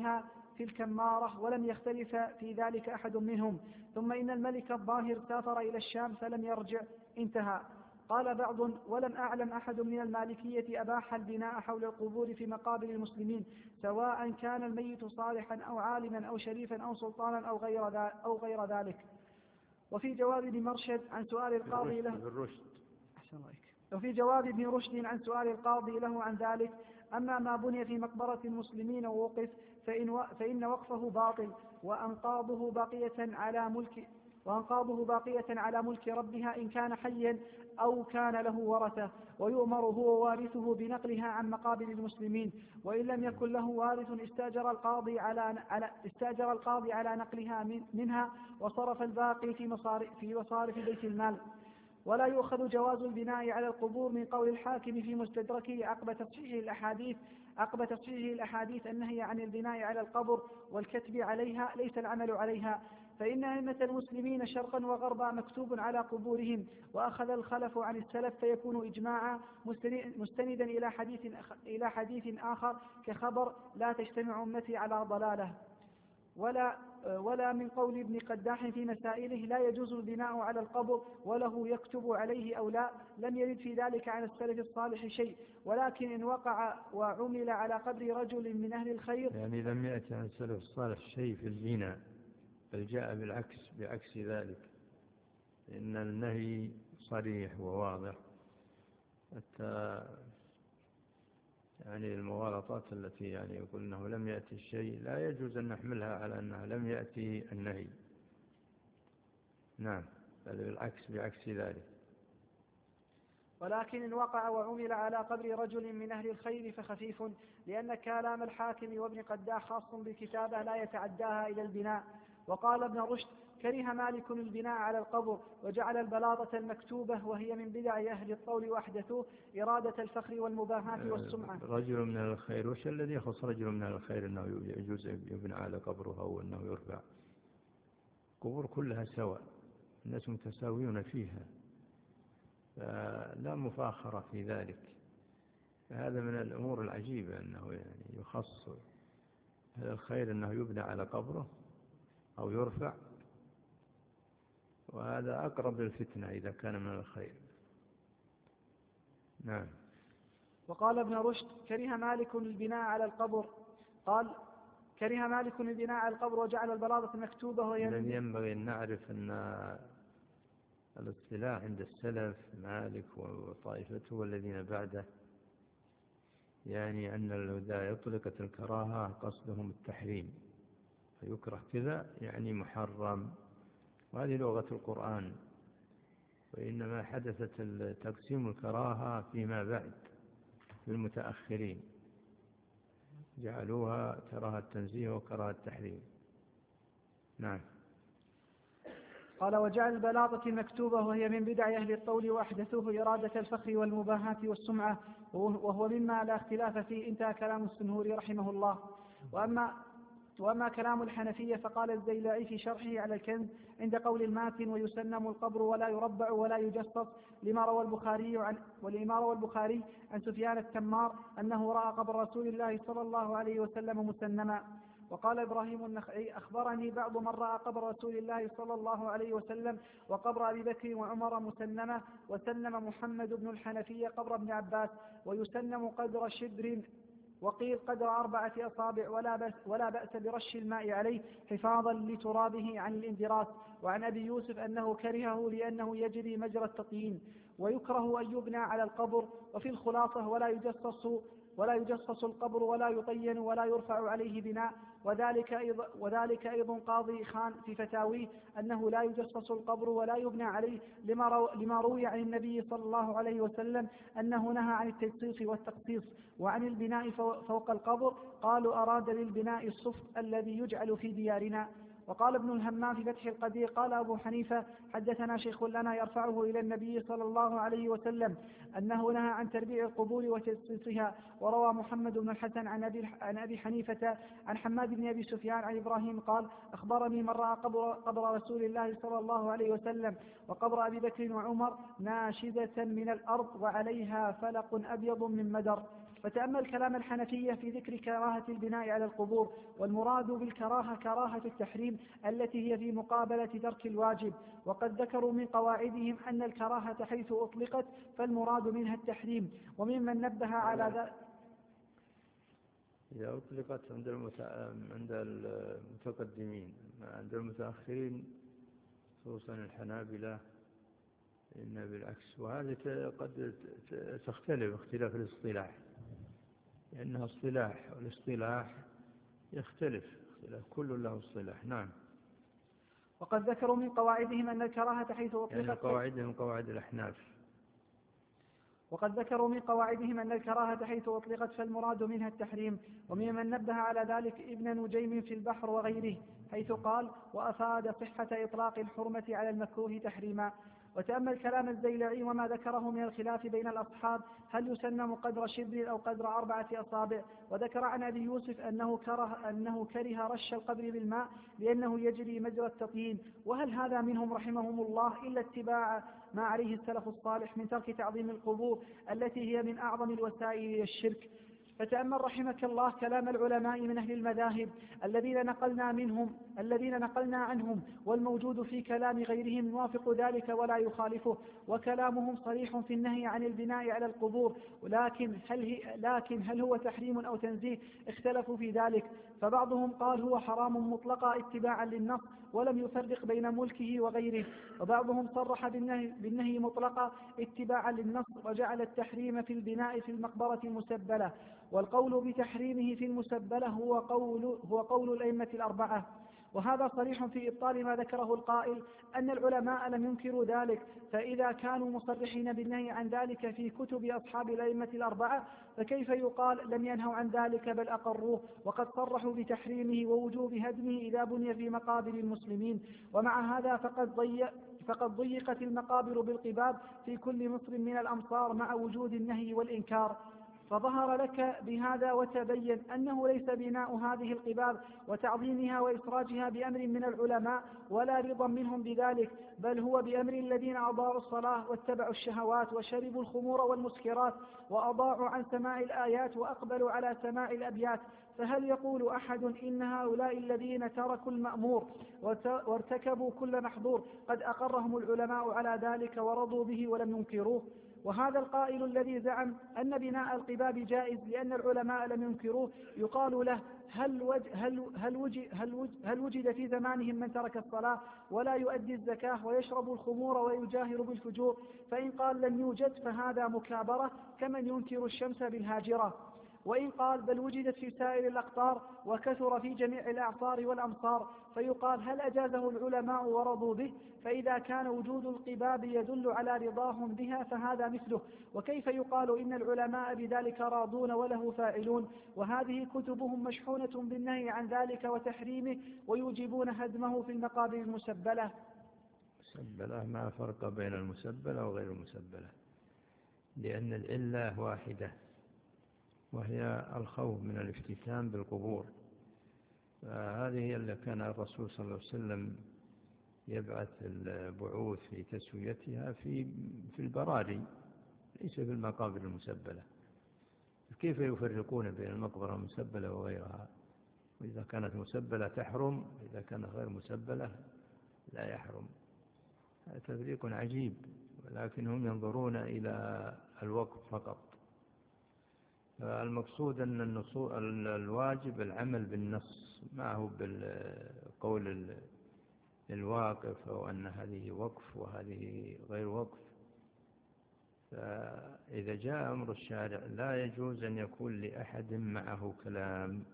في الكمارة ولم يختلف في ذلك أحد منهم. ثم إن الملك الظاهر سافر إلى الشام فلم يرجع. انتهى. قال بعض: ولم أعلم أحد من المالكية أباح البناء حول القبور في مقابر المسلمين، سواء كان الميت صالحا أو عالما أو شريفا أو سلطانا أو غير, أو غير ذلك. وفي جواب ابن مرشد عن سؤال القاضي له بالرشد. وفي جواب ابن رشد عن سؤال القاضي له عن ذلك: أما ما بني في مقبرة المسلمين ووقف فإن, و... فإن وقفه باطل، وأنقاضه باقية على ملك وأنقاضه باقية على ملك ربها إن كان حيا أو كان له ورثة، ويؤمر هو وارثه بنقلها عن مقابر المسلمين، وإن لم يكن له وارث استاجر القاضي على, على... استاجر القاضي على نقلها من... منها، وصرف الباقي في مصارف, في مصارف بيت المال. ولا يؤخذ جواز البناء على القبور من قول الحاكم في مستدركه عقب تصحيح الأحاديث عقب تصحيح الأحاديث النهي عن البناء على القبر والكتب عليها ليس العمل عليها، فإن أئمة المسلمين شرقا وغربا مكتوب على قبورهم، وأخذ الخلف عن السلف فيكون إجماعا مستندا إلى حديث إلى حديث آخر كخبر: لا تجتمع أمتي على ضلالة. ولا ولا من قول ابن قداح في مسائله: لا يجوز البناء على القبر وله يكتب عليه أو لا، لم يرد في ذلك عن السلف الصالح شيء، ولكن إن وقع وعمل على قبر رجل من أهل الخير. يعني لم يأتي عن السلف الصالح شيء في البناء، بل جاء بالعكس بعكس ذلك، إن النهي صريح وواضح. حتى يعني المغالطات التي يعني يقول أنه لم يأتي الشيء لا يجوز أن نحملها على أنها لم يأتي النهي. نعم، بل بالعكس بعكس ذلك. ولكن إن وقع وعمل على قبر رجل من أهل الخير فخفيف، لأن كلام الحاكم وابن قداح خاص بالكتابة لا يتعداها إلى البناء. وقال ابن رشد: كره مالك البناء على القبر، وجعل البلاطة المكتوبة وهي من بدع أهل الطول وأحدثوه إرادة الفخر والمباهاة والسمعة. رجل من الخير، وش الذي يخص رجل من الخير أنه يجوز يبنى على قبره أو أنه يرفع؟ قبور كلها سواء، الناس متساويون فيها، لا مفاخرة في ذلك. هذا من الأمور العجيبة أنه يعني يخص الخير أنه يبنى على قبره أو يرفع، وهذا أقرب للفتنة إذا كان من الخير. نعم. وقال ابن رشد: كره مالك البناء على القبر قال كره مالك البناء على القبر وجعل البلاطة مكتوبة وهي الذي ينبغي أن نعرف أن الاصطلاح عند السلف مالك وطائفته والذين بعده، يعني أن إذا يطلقت الكراهة قصدهم التحريم، فيكره كذا يعني محرم، وهذه لغة القرآن. وإنما حدثت تقسيم الكراهة فيما بعد للمتأخرين، جعلوها كراهة التنزيه وكراهة التحريم. نعم. قال: وجعل البلاطة المكتوبة وهي من بدع أهل الطول وأحدثوه إرادة الفخر والمباهاة والسمعة، وهو مما لا اختلاف فيه. انتهى كلام السنهوري رحمه الله. وأما وأما كلام الحنفية فقال الزيلعي في شرحه على الكنز عند قول الماتن: ويسنم القبر ولا يربع ولا يجصص، لما روى البخاري عن ولما روى البخاري عن سفيان التمار أنه رأى قبر رسول الله صلى الله عليه وسلم مسنما. وقال إبراهيم النخعي: أخبرني بعض من رأى قبر رسول الله صلى الله عليه وسلم وقبر أبي بكر وعمر مسنما، وسنم محمد بن الحنفية قبر ابن عباس، ويسنم قدر شبر، وقيل قدر أربعة أصابع، ولا بأس, ولا بأس برش الماء عليه حفاظا لترابه عن الاندراس. وعن أبي يوسف أنه كرهه لأنه يجري مجرى التطيين، ويكره أن يبنى على القبر. وفي الخلاصة: ولا يجصص ولا يجصص القبر ولا يطين ولا يرفع عليه بناء. وذلك أيضا, وذلك أيضا قاضي خان في فتاويه أنه لا يجصص القبر ولا يبنى عليه، لما, رو لما روي عن النبي صلى الله عليه وسلم أنه نهى عن التجصيص والتقصيص. وعن البناء فوق القبر قالوا: أراد للبناء الصفت الذي يجعل في ديارنا. وقال ابن الهمام في فتح القدير: قال أبو حنيفة: حدثنا شيخ لنا يرفعه إلى النبي صلى الله عليه وسلم أنه نهى عن تربيع القبور وتجصيصها. وروى محمد بن الحسن عن أبي, عن أبي حنيفة عن حماد بن أبي سفيان عن إبراهيم قال: أخبرني من رأى قبر, قبر رسول الله صلى الله عليه وسلم وقبر أبي بكر وعمر ناشدة من الأرض وعليها فلق أبيض من مدر. فتأمل كلام الحنفية في ذكر كراهة البناء على القبور، والمراد بالكراهة كراهة التحريم التي هي في مقابلة ترك الواجب. وقد ذكروا من قواعدهم أن الكراهة حيث أطلقت فالمراد منها التحريم. وممن نبه على ذلك إذا أطلقت عند عند المتقدمين، عند المتأخرين خصوصا الحنابلة إن بالعكس، وهذه قد تختلف اختلاف الاصطلاح، لأنها اصطلاح والاصطلاح يختلف، اختلاف كل له اصطلاح. نعم. وقد ذكروا من قواعدهم أن الكراهة حيث أطلقت يعني قواعدهم قواعد الأحناف. وقد ذكروا من قواعدهم أن الكراهة حيث أطلقت فالمراد منها التحريم. وممن نبه على ذلك ابن نجيم في البحر وغيره، حيث قال: وأفاد صحة إطلاق الحرمة على المكروه تحريما. وتأمل كلام الزيلعي وما ذكره من الخلاف بين الأصحاب، هل يسنم قدر شبر أو قدر أربعة أصابع. وذكر عن أبي يوسف أنه كره, أنه كره رش القبر بالماء لأنه يجري مجرى التطيين. وهل هذا منهم رحمهم الله إلا اتباع ما عليه السلف الصالح من ترك تعظيم القبور التي هي من أعظم الوسائل إلى الشرك. فتأمل رحمك الله كلام العلماء من أهل المذاهب الذين نقلنا منهم الذين نقلنا عنهم، والموجود في كلام غيرهم يوافق ذلك ولا يخالفه، وكلامهم صريح في النهي عن البناء على القبور. ولكن هل, هي لكن هل هو تحريم أو تنزيه؟ اختلفوا في ذلك، فبعضهم قال هو حرام مطلقا اتباعا للنص ولم يفرق بين ملكه وغيره، وبعضهم صرح بالنهي, بالنهي مطلقا اتباعا للنص وجعل التحريم في البناء في المقبرة المسبلة. والقول بتحريمه في المسبلة هو قول, هو قول الأئمة الأربعة، وهذا صريح في إبطال ما ذكره القائل أن العلماء لم ينكروا ذلك. فإذا كانوا مصرحين بالنهي عن ذلك في كتب أصحاب الأئمة الأربعة، فكيف يقال لم ينهوا عن ذلك بل أقروه وقد صرحوا بتحريمه ووجوب هدمه إذا بني في مقابر المسلمين؟ ومع هذا فقد ضيق فقد ضيقت المقابر بالقباب في كل مصر من الأمصار مع وجود النهي والإنكار. فظهر لك بهذا وتبين أنه ليس بناء هذه القباب وتعظيمها وإسراجها بأمر من العلماء ولا رضا منهم بذلك، بل هو بأمر الذين أضاعوا الصلاة واتبعوا الشهوات وشربوا الخمور والمسكرات وأضاعوا عن سماع الآيات وأقبلوا على سماع الأبيات. فهل يقول أحد إن هؤلاء الذين تركوا المأمور وارتكبوا كل محظور قد أقرهم العلماء على ذلك ورضوا به ولم ينكروه؟ وهذا القائل الذي زعم أن بناء القباب جائز لأن العلماء لم ينكروه يقال له: هل, وج هل, هل, وجد هل, وجد هل وجد في زمانهم من ترك الصلاة ولا يؤدي الزكاة ويشرب الخمور ويجاهر بالفجور؟ فإن قال لم يوجد فهذا مكابرة كمن ينكر الشمس بالهاجرة. وإن قال بل وجدت في سائر الأقطار وكثر في جميع الأعصار والأمصار فيقال هل أجازه العلماء ورضوا به؟ فإذا كان وجود القباب يدل على رضاهم بها فهذا مثله. وكيف يقال إن العلماء بذلك راضون وله فاعلون وهذه كتبهم مشحونة بالنهي عن ذلك وتحريمه ويوجبون هدمه في المقابر المسبلة؟ مسبلة ما فرق بين المسبلة وغير المسبلة، لأن العلة واحدة وهي الخوف من الافتتان بالقبور. فهذه هي اللي كان الرسول صلى الله عليه وسلم يبعث البعوث في تسويتها في في البراري ليس في المقابر المسبلة. كيف يفرقون بين المقبرة المسبلة وغيرها؟ وإذا كانت مسبلة تحرم، إذا كانت غير مسبلة لا يحرم. هذا تفريق عجيب، ولكن هم ينظرون إلى الوقت فقط. المقصود أن الواجب العمل بالنص ما هو بالقول الواقف أو أن هذه وقف وهذه غير وقف. فإذا جاء أمر الشارع لا يجوز أن يكون لأحد معه كلام.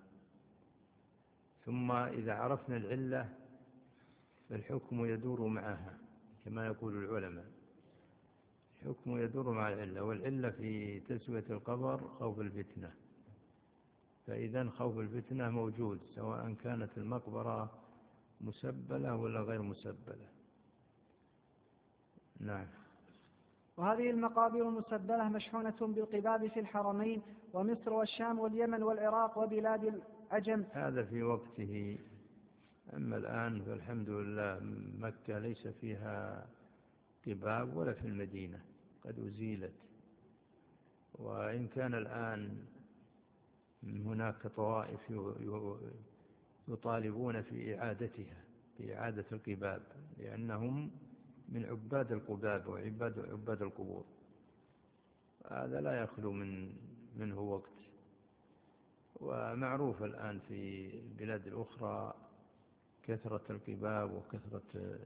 ثم إذا عرفنا العلة فالحكم يدور معها كما يقول العلماء، الحكم يدور مع العلة، والعلة في تسوية القبر خوف الفتنة. فإذا خوف الفتنة موجود سواء كانت المقبرة مسبلة ولا غير مسبلة. نعم. وهذه المقابر المسبلة مشحونة بالقباب في الحرمين ومصر والشام واليمن والعراق وبلاد العجم. هذا في وقته. أما الآن فالحمد لله مكة ليس فيها قباب ولا في المدينة، قد أزيلت. وإن كان الآن هناك طوائف يطالبون في إعادتها، في إعادة القباب، لأنهم من عباد القباب وعباد عباد القبور. هذا لا يخلو من منه وقت. ومعروف الآن في البلاد الأخرى كثرة القباب وكثرة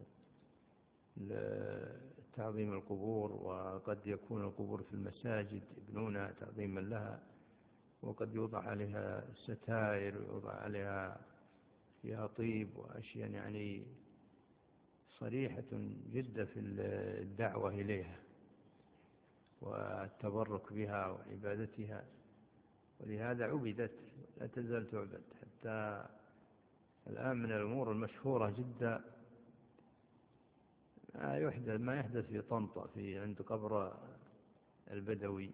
تعظيم القبور، وقد يكون القبور في المساجد يبنونها تعظيما لها، وقد يوضع عليها ستائر ويوضع عليها فيها طيب وأشياء يعني صريحة جدا في الدعوة إليها والتبرك بها وعبادتها، ولهذا عبدت لا تزال تعبد حتى الآن. من الأمور المشهورة جدا ما يحدث ما يحدث في طنطا في عند قبر البدوي،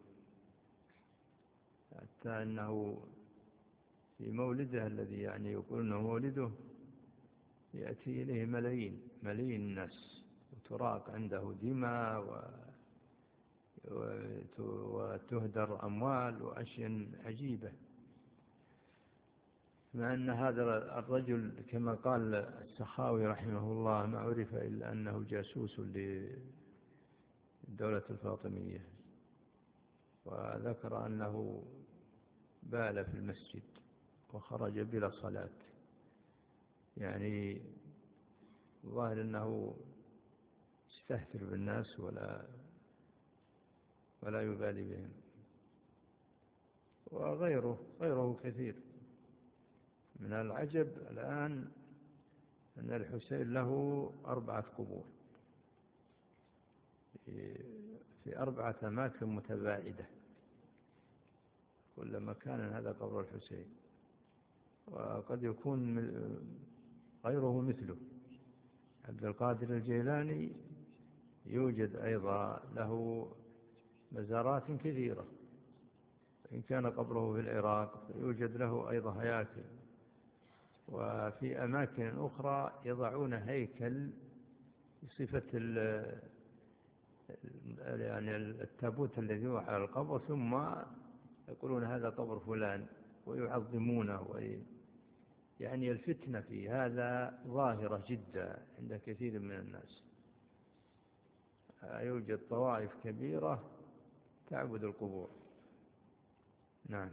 حتى أنه في مولده الذي يعني يقول أنه مولده يأتي إليه ملايين ملايين الناس، وتراق عنده دماء وتهدر أموال وأشياء عجيبة، مع أن هذا الرجل كما قال السخاوي رحمه الله ما عرف إلا أنه جاسوس للدولة الفاطمية، وذكر أنه بال في المسجد وخرج بلا صلاة، يعني ظاهر أنه يستهتر بالناس ولا ولا يبالي بهم. وغيره غيره كثير. من العجب الآن أن الحسين له أربعة قبور في أربعة أماكن متباعدة، كل مكان هذا قبر الحسين، وقد يكون غيره مثله. عبد القادر الجيلاني يوجد أيضا له مزارات كثيرة، إن كان قبره في العراق يوجد له أيضا هياكل، وفي أماكن أخرى يضعون هيكل بصفة يعني التابوت الذي يوضع على القبر، ثم يقولون هذا قبر فلان ويعظمونه. وي يعني الفتنة في هذا ظاهرة جدا عند كثير من الناس. يوجد طوائف كبيرة تعبد القبور. نعم.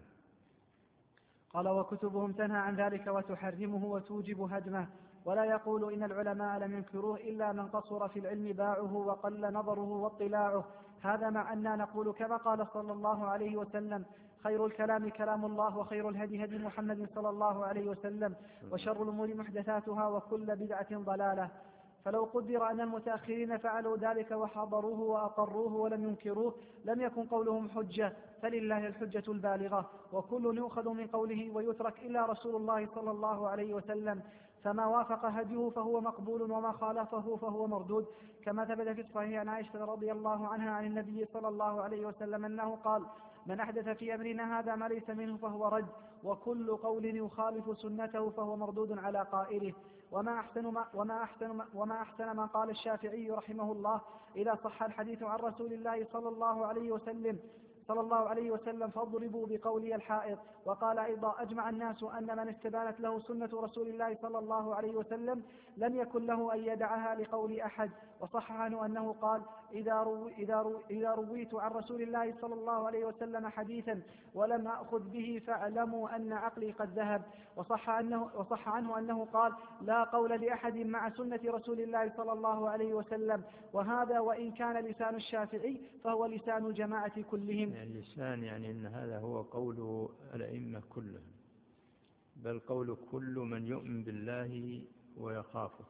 قال وكتبهم تنهى عن ذلك وتحرمه وتوجب هدمه، ولا يقول إن العلماء لم ينكروه إلا من قصر في العلم باعه وقل نظره واطلاعه. هذا مع أننا نقول كما قال صلى الله عليه وسلم: خير الكلام كلام الله، وخير الهدي هدي محمد صلى الله عليه وسلم، وشر الأمور محدثاتها، وكل بدعة ضلالة. فلو قدر أن المتأخرين فعلوا ذلك وحضروه وأقروه ولم ينكروه لم يكن قولهم حجة، فلله الحجة البالغة، وكل يؤخذ من قوله ويترك إلا رسول الله صلى الله عليه وسلم، فما وافق هديه فهو مقبول وما خالفه فهو مردود، كما ثبت في الصحيح عن عائشة رضي الله عنها عن النبي صلى الله عليه وسلم أنه قال: من أحدث في أمرنا هذا ما ليس منه فهو رد، وكل قول يخالف سنته فهو مردود على قائله. وما أحسن ما, وما أحسن ما, وما أحسن ما قال الشافعي رحمه الله: إذا صح الحديث عن رسول الله صلى الله عليه وسلم صلى الله عليه وسلم فاضربوا بقولي الحائط. وقال أيضا: أجمع الناس أن من استبانت له سنة رسول الله صلى الله عليه وسلم لم يكن له أن يدعها لقول أحد. وصح عنه أنه قال: إذا, رو إذا, رو إذا رويت عن رسول الله صلى الله عليه وسلم حديثا ولم أخذ به فاعلموا أن عقلي قد ذهب. وصح, أنه وصح عنه أنه قال: لا قول لأحد مع سنة رسول الله صلى الله عليه وسلم. وهذا وإن كان لسان الشافعي فهو لسان الجماعة كلهم. يعني اللسان يعني أن هذا هو قول الأئمة كلهم، بل قول كل من يؤمن بالله ويخافه،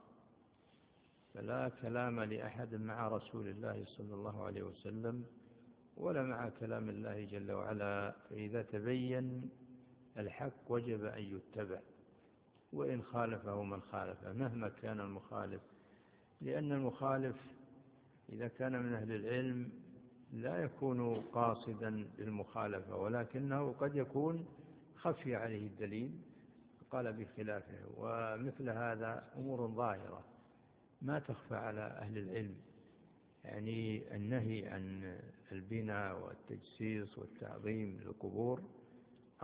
فلا كلام لأحد مع رسول الله صلى الله عليه وسلم ولا مع كلام الله جل وعلا. فإذا تبين الحق وجب أن يتبع، وإن خالفه من خالفه مهما كان المخالف، لأن المخالف إذا كان من أهل العلم لا يكون قاصدا للمخالفة، ولكنه قد يكون خفي عليه الدليل قال بخلافه. ومثل هذا أمور ظاهرة ما تخفى على أهل العلم، يعني النهي عن البناء والتجسيس والتعظيم للقبور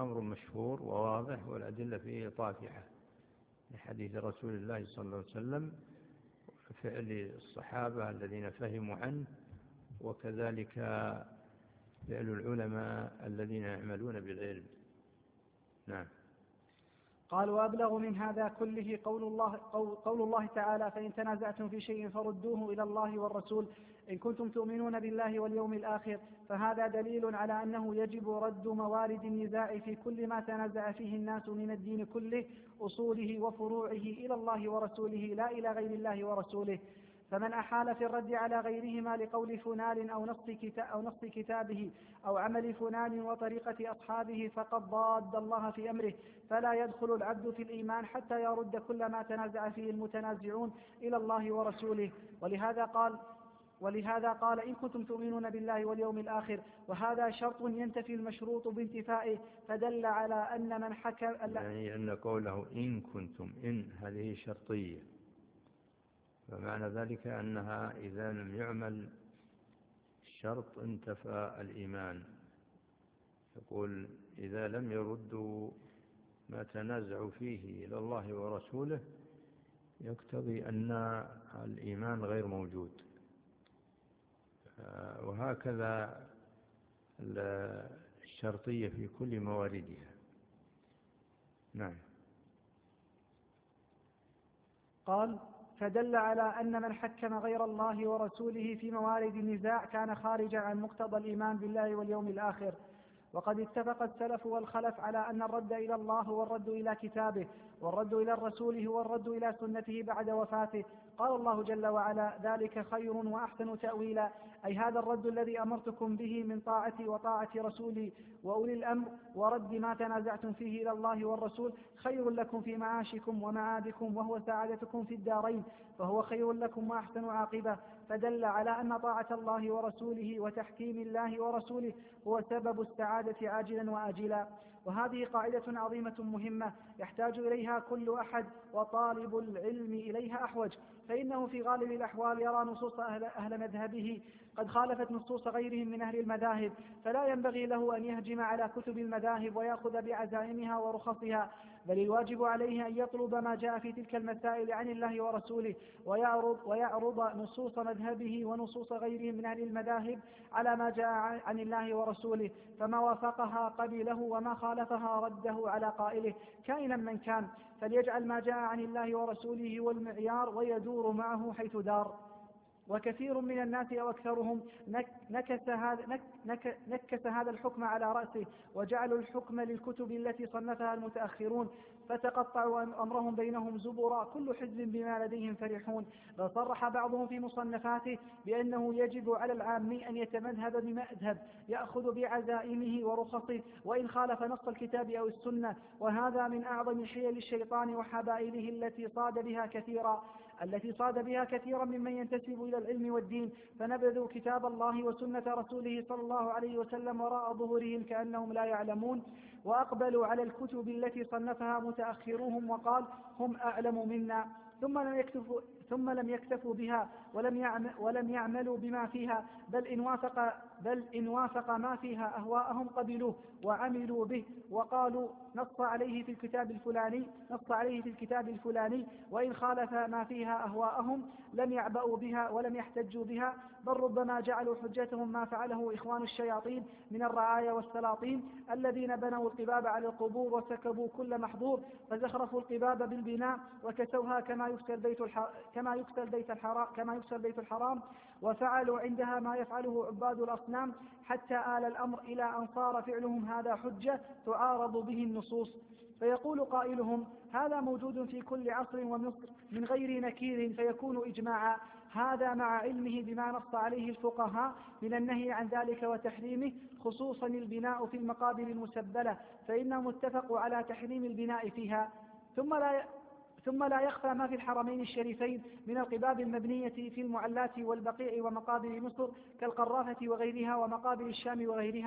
أمر مشهور وواضح، والأدلة فيه طافحة لحديث رسول الله صلى الله عليه وسلم وفعل الصحابة الذين فهموا عنه، وكذلك فعل العلماء الذين يعملون بالعلم. نعم. قال وأبلغ من هذا كله قول الله, قول الله تعالى فإن تنازعتم في شيء فردوه إلى الله والرسول إن كنتم تؤمنون بالله واليوم الآخر، فهذا دليل على أنه يجب رد موارد النزاع في كل ما تنازع فيه الناس من الدين كله أصوله وفروعه إلى الله ورسوله لا إلى غير الله ورسوله. فمن أحال في الرد على غيرهما لقول فلان أو نص, كتاب أو نص كتابه أو عمل فلان وطريقة أصحابه فقد ضاد الله في أمره، فلا يدخل العبد في الإيمان حتى يرد كل ما تنازع فيه المتنازعون إلى الله ورسوله. ولهذا قال ولهذا قال إن كنتم تؤمنون بالله واليوم الآخر، وهذا شرط ينتفي المشروط بانتفائه، فدل على أن من حكم يعني أن قوله إن كنتم، إن هذه شرطية، فمعنى ذلك أنها إذا لم يعمل الشرط انتفى الإيمان. يقول إذا لم يردوا ما تنازعوا فيه إلى الله ورسوله يقتضي أن الإيمان غير موجود. وهكذا الشرطية في كل مواردها. نعم. قال فدل على أن من حكم غير الله ورسوله في موارد النزاع كان خارجا عن مقتضى الإيمان بالله واليوم الآخر. وقد اتفق السلف والخلف على أن الرد إلى الله هو الرد إلى كتابه، والرد إلى الرسول هو الرد إلى سنته بعد وفاته. قال الله جل وعلا ذلك خير وأحسن تأويلا، أي هذا الرد الذي أمرتكم به من طاعتي وطاعة رسولي وأولي الأمر ورد ما تنازعتم فيه إلى الله والرسول خير لكم في معاشكم ومعادكم وهو سعادتكم في الدارين، فهو خير لكم وأحسن عاقبة. فدل على أن طاعة الله ورسوله وتحكيم الله ورسوله هو سبب السعادة عاجلا وآجلا. وهذه قاعدة عظيمة مهمة يحتاج إليها كل أحد، وطالب العلم إليها أحوج، فإنه في غالب الأحوال يرى نصوص أهل, أهل مذهبه قد خالفت نصوص غيرهم من أهل المذاهب، فلا ينبغي له أن يهجم على كتب المذاهب ويأخذ بعزائمها ورخصها، بل الواجب عليه أن يطلب ما جاء في تلك المسائل عن الله ورسوله ويعرض, ويعرض نصوص مذهبه ونصوص غيرهم من أهل المذاهب على ما جاء عن الله ورسوله، فما وافقها قبله وما خالفها رده على قائله كائنا من كان، فليجعل ما جاء عن الله ورسوله هو المعيار ويدور معه حيث دار. وكثير من الناس أو أكثرهم نكس هذا, نك نكس هذا الحكم على رأسه، وجعلوا الحكم للكتب التي صنفها المتأخرون، فتقطعوا أمرهم بينهم زبرا كل حزب بما لديهم فرحون. بل صرح بعضهم في مصنفاته بأنه يجب على العام أن يتمذهب بمذهب يأخذ بعزائمه ورخصه وإن خالف نص الكتاب أو السنة، وهذا من أعظم حيل الشيطان وحبائله التي صاد بها كثيرا التي صاد بها كثيرا ممن ينتسب إلى العلم والدين، فنبذوا كتاب الله وسنة رسوله صلى الله عليه وسلم وراء ظهورهم كأنهم لا يعلمون، وأقبلوا على الكتب التي صنفها متأخروهم وقال هم أعلم منا، ثم لم يكتفوا ثم لم يكتفوا بها ولم يعمل ولم يعملوا بما فيها، بل إن وافق بل إن وافق ما فيها أهواءهم قبلوه وعملوا به، وقالوا نص عليه في الكتاب الفلاني نص عليه في الكتاب الفلاني وإن خالف ما فيها أهواءهم لم يعبأوا بها ولم يحتجوا بها، بل ربما جعلوا حجتهم ما فعله إخوان الشياطين من الرعايا والسلاطين الذين بنوا القباب على القبور وسكبوا كل محظور، فزخرفوا القباب بالبناء وكسوها كما يكسى البيت الحرام كما يكسى البيت الحرام كما يكسى البيت الحرام وفعلوا عندها ما يفعله عباد الأصنام، حتى آل الأمر إلى أن صار فعلهم هذا حجة تعارض به النصوص. فيقول قائلهم هذا موجود في كل عصر ومصر من غير نكير فيكون إجماعا، هذا مع علمه بما نص عليه الفقهاء من النهي عن ذلك وتحريمه، خصوصا البناء في المقابر المسبلة، فإنهم اتفقوا على تحريم البناء فيها. ثم لا ثم لا يخفى ما في الحرمين الشريفين من القباب المبنية في المعلات والبقيع ومقابر مصر كالقرافة وغيرها ومقابر الشام وغيرها،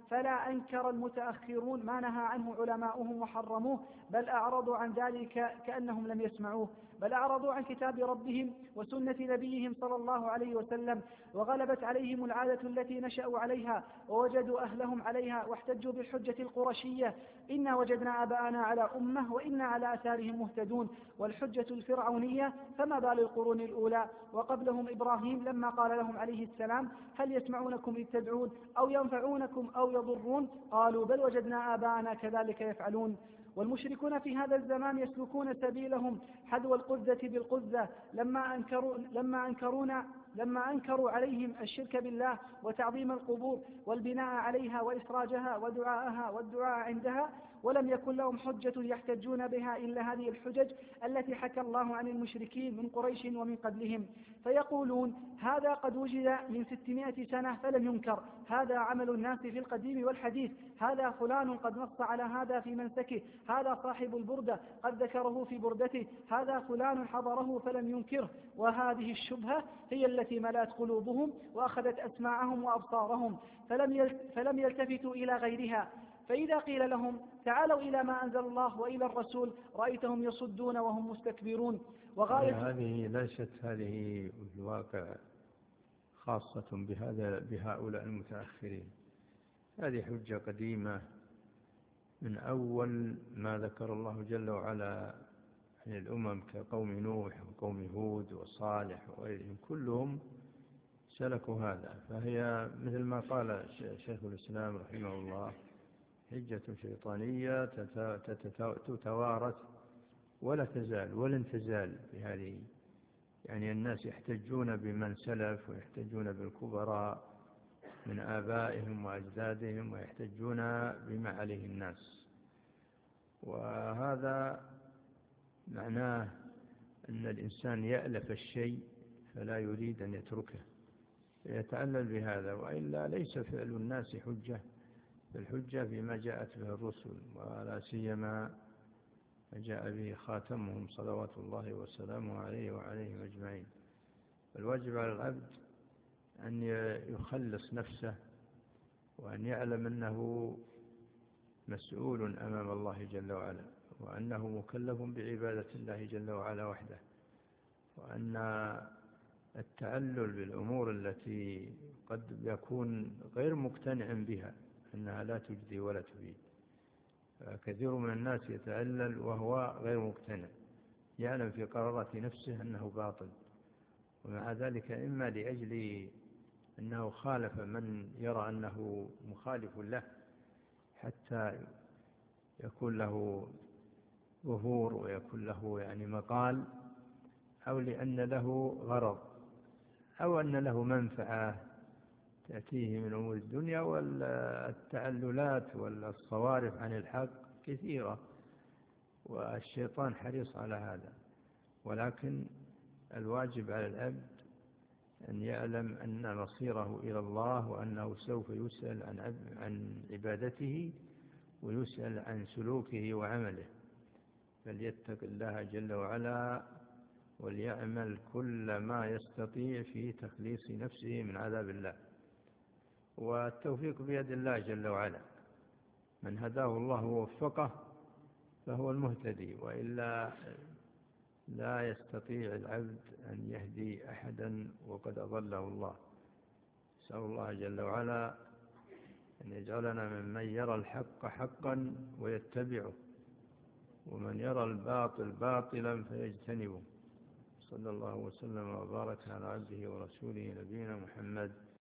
فلا أنكر المتأخرون ما نهى عنه علماؤهم وحرموه، بل أعرضوا عن ذلك كأنهم لم يسمعوه، بل أعرضوا عن كتاب ربهم وسنة نبيهم صلى الله عليه وسلم، وغلبت عليهم العادة التي نشأوا عليها ووجدوا أهلهم عليها، واحتجوا بالحجة القرشية: إنا وجدنا آباءنا على أمة وإنا على آثارهم مهتدون. والحجة الفرعونية: فما بال القرون الأولى وقبلهم إبراهيم لما قال لهم عليه السلام: هل يسمعونكم إذ تدعون أو ينفعونكم أو يضرون؟ قالوا: بل وجدنا آباءنا كذلك يفعلون. والمشركون في هذا الزمان يسلكون سبيلهم حذو القذة بالقذة، لما أنكروا, لما أنكرونا لما أنكروا عليهم الشرك بالله وتعظيم القبور والبناء عليها وإسراجها ودعاءها والدعاء عندها، ولم يكن لهم حجة يحتجون بها إلا هذه الحجج التي حكى الله عن المشركين من قريش ومن قبلهم، فيقولون: هذا قد وجد من ستمائة سنة فلم ينكر، هذا عمل الناس في القديم والحديث، هذا فلان قد نص على هذا في منسكه، هذا صاحب البردة قد ذكره في بردته، هذا فلان حضره فلم ينكره. وهذه الشبهة هي التي ملأت قلوبهم وأخذت أسماعهم وأبصارهم، فلم فلم يلتفتوا إلى غيرها. فإذا قيل لهم: تعالوا إلى ما أنزل الله وإلى الرسول، رأيتهم يصدون وهم مستكبرون. وغاية هذه ليست هذه الواقع خاصة بهذا بهؤلاء المتأخرين، هذه حجة قديمة من أول ما ذكر الله جل وعلا عن الأمم كقوم نوح وقوم هود وصالح وغيرهم، كلهم سلكوا هذا. فهي مثل ما قال شيخ الإسلام رحمه الله: حجة شيطانية تتوارث ولا تزال ولن تزال بهذه. يعني الناس يحتجون بمن سلف ويحتجون بالكبراء من آبائهم وأجدادهم ويحتجون بما عليه الناس، وهذا معناه أن الإنسان يألف الشيء فلا يريد أن يتركه، يتعلل بهذا، وإلا ليس فعل الناس حجة، الحجة بما جاءت به الرسل، ولا سيما جاء به خاتمهم صلوات الله وسلامه عليه وعليهم أجمعين. الواجب على العبد أن يخلص نفسه، وأن يعلم أنه مسؤول أمام الله جل وعلا، وأنه مكلف بعبادة الله جل وعلا وحده، وأن التعلل بالأمور التي قد يكون غير مقتنع بها أنها لا تجدي ولا تفيد. كثير من الناس يتعلل وهو غير مقتنع، يعلم في قرارات نفسه أنه باطل، ومع ذلك إما لأجل أنه خالف من يرى أنه مخالف له حتى يكون له ظهور ويكون له يعني مقال، أو لأن له غرض، أو أن له منفعة تأتيه من أمور الدنيا. والتعللات والصوارف عن الحق كثيرة، والشيطان حريص على هذا. ولكن الواجب على العبد أن يعلم أن مصيره إلى الله، وأنه سوف يسأل عن عن عبادته ويسأل عن سلوكه وعمله، فليتق الله جل وعلا وليعمل كل ما يستطيع في تخليص نفسه من عذاب الله. والتوفيق بيد الله جل وعلا، من هداه الله ووفقه فهو المهتدي، وإلا لا يستطيع العبد أن يهدي أحدا وقد أضله الله. نسأل الله جل وعلا أن يجعلنا ممن يرى الحق حقا ويتبعه، ومن يرى الباطل باطلا فيجتنبه. صلى الله وسلم وبارك على عبده ورسوله نبينا محمد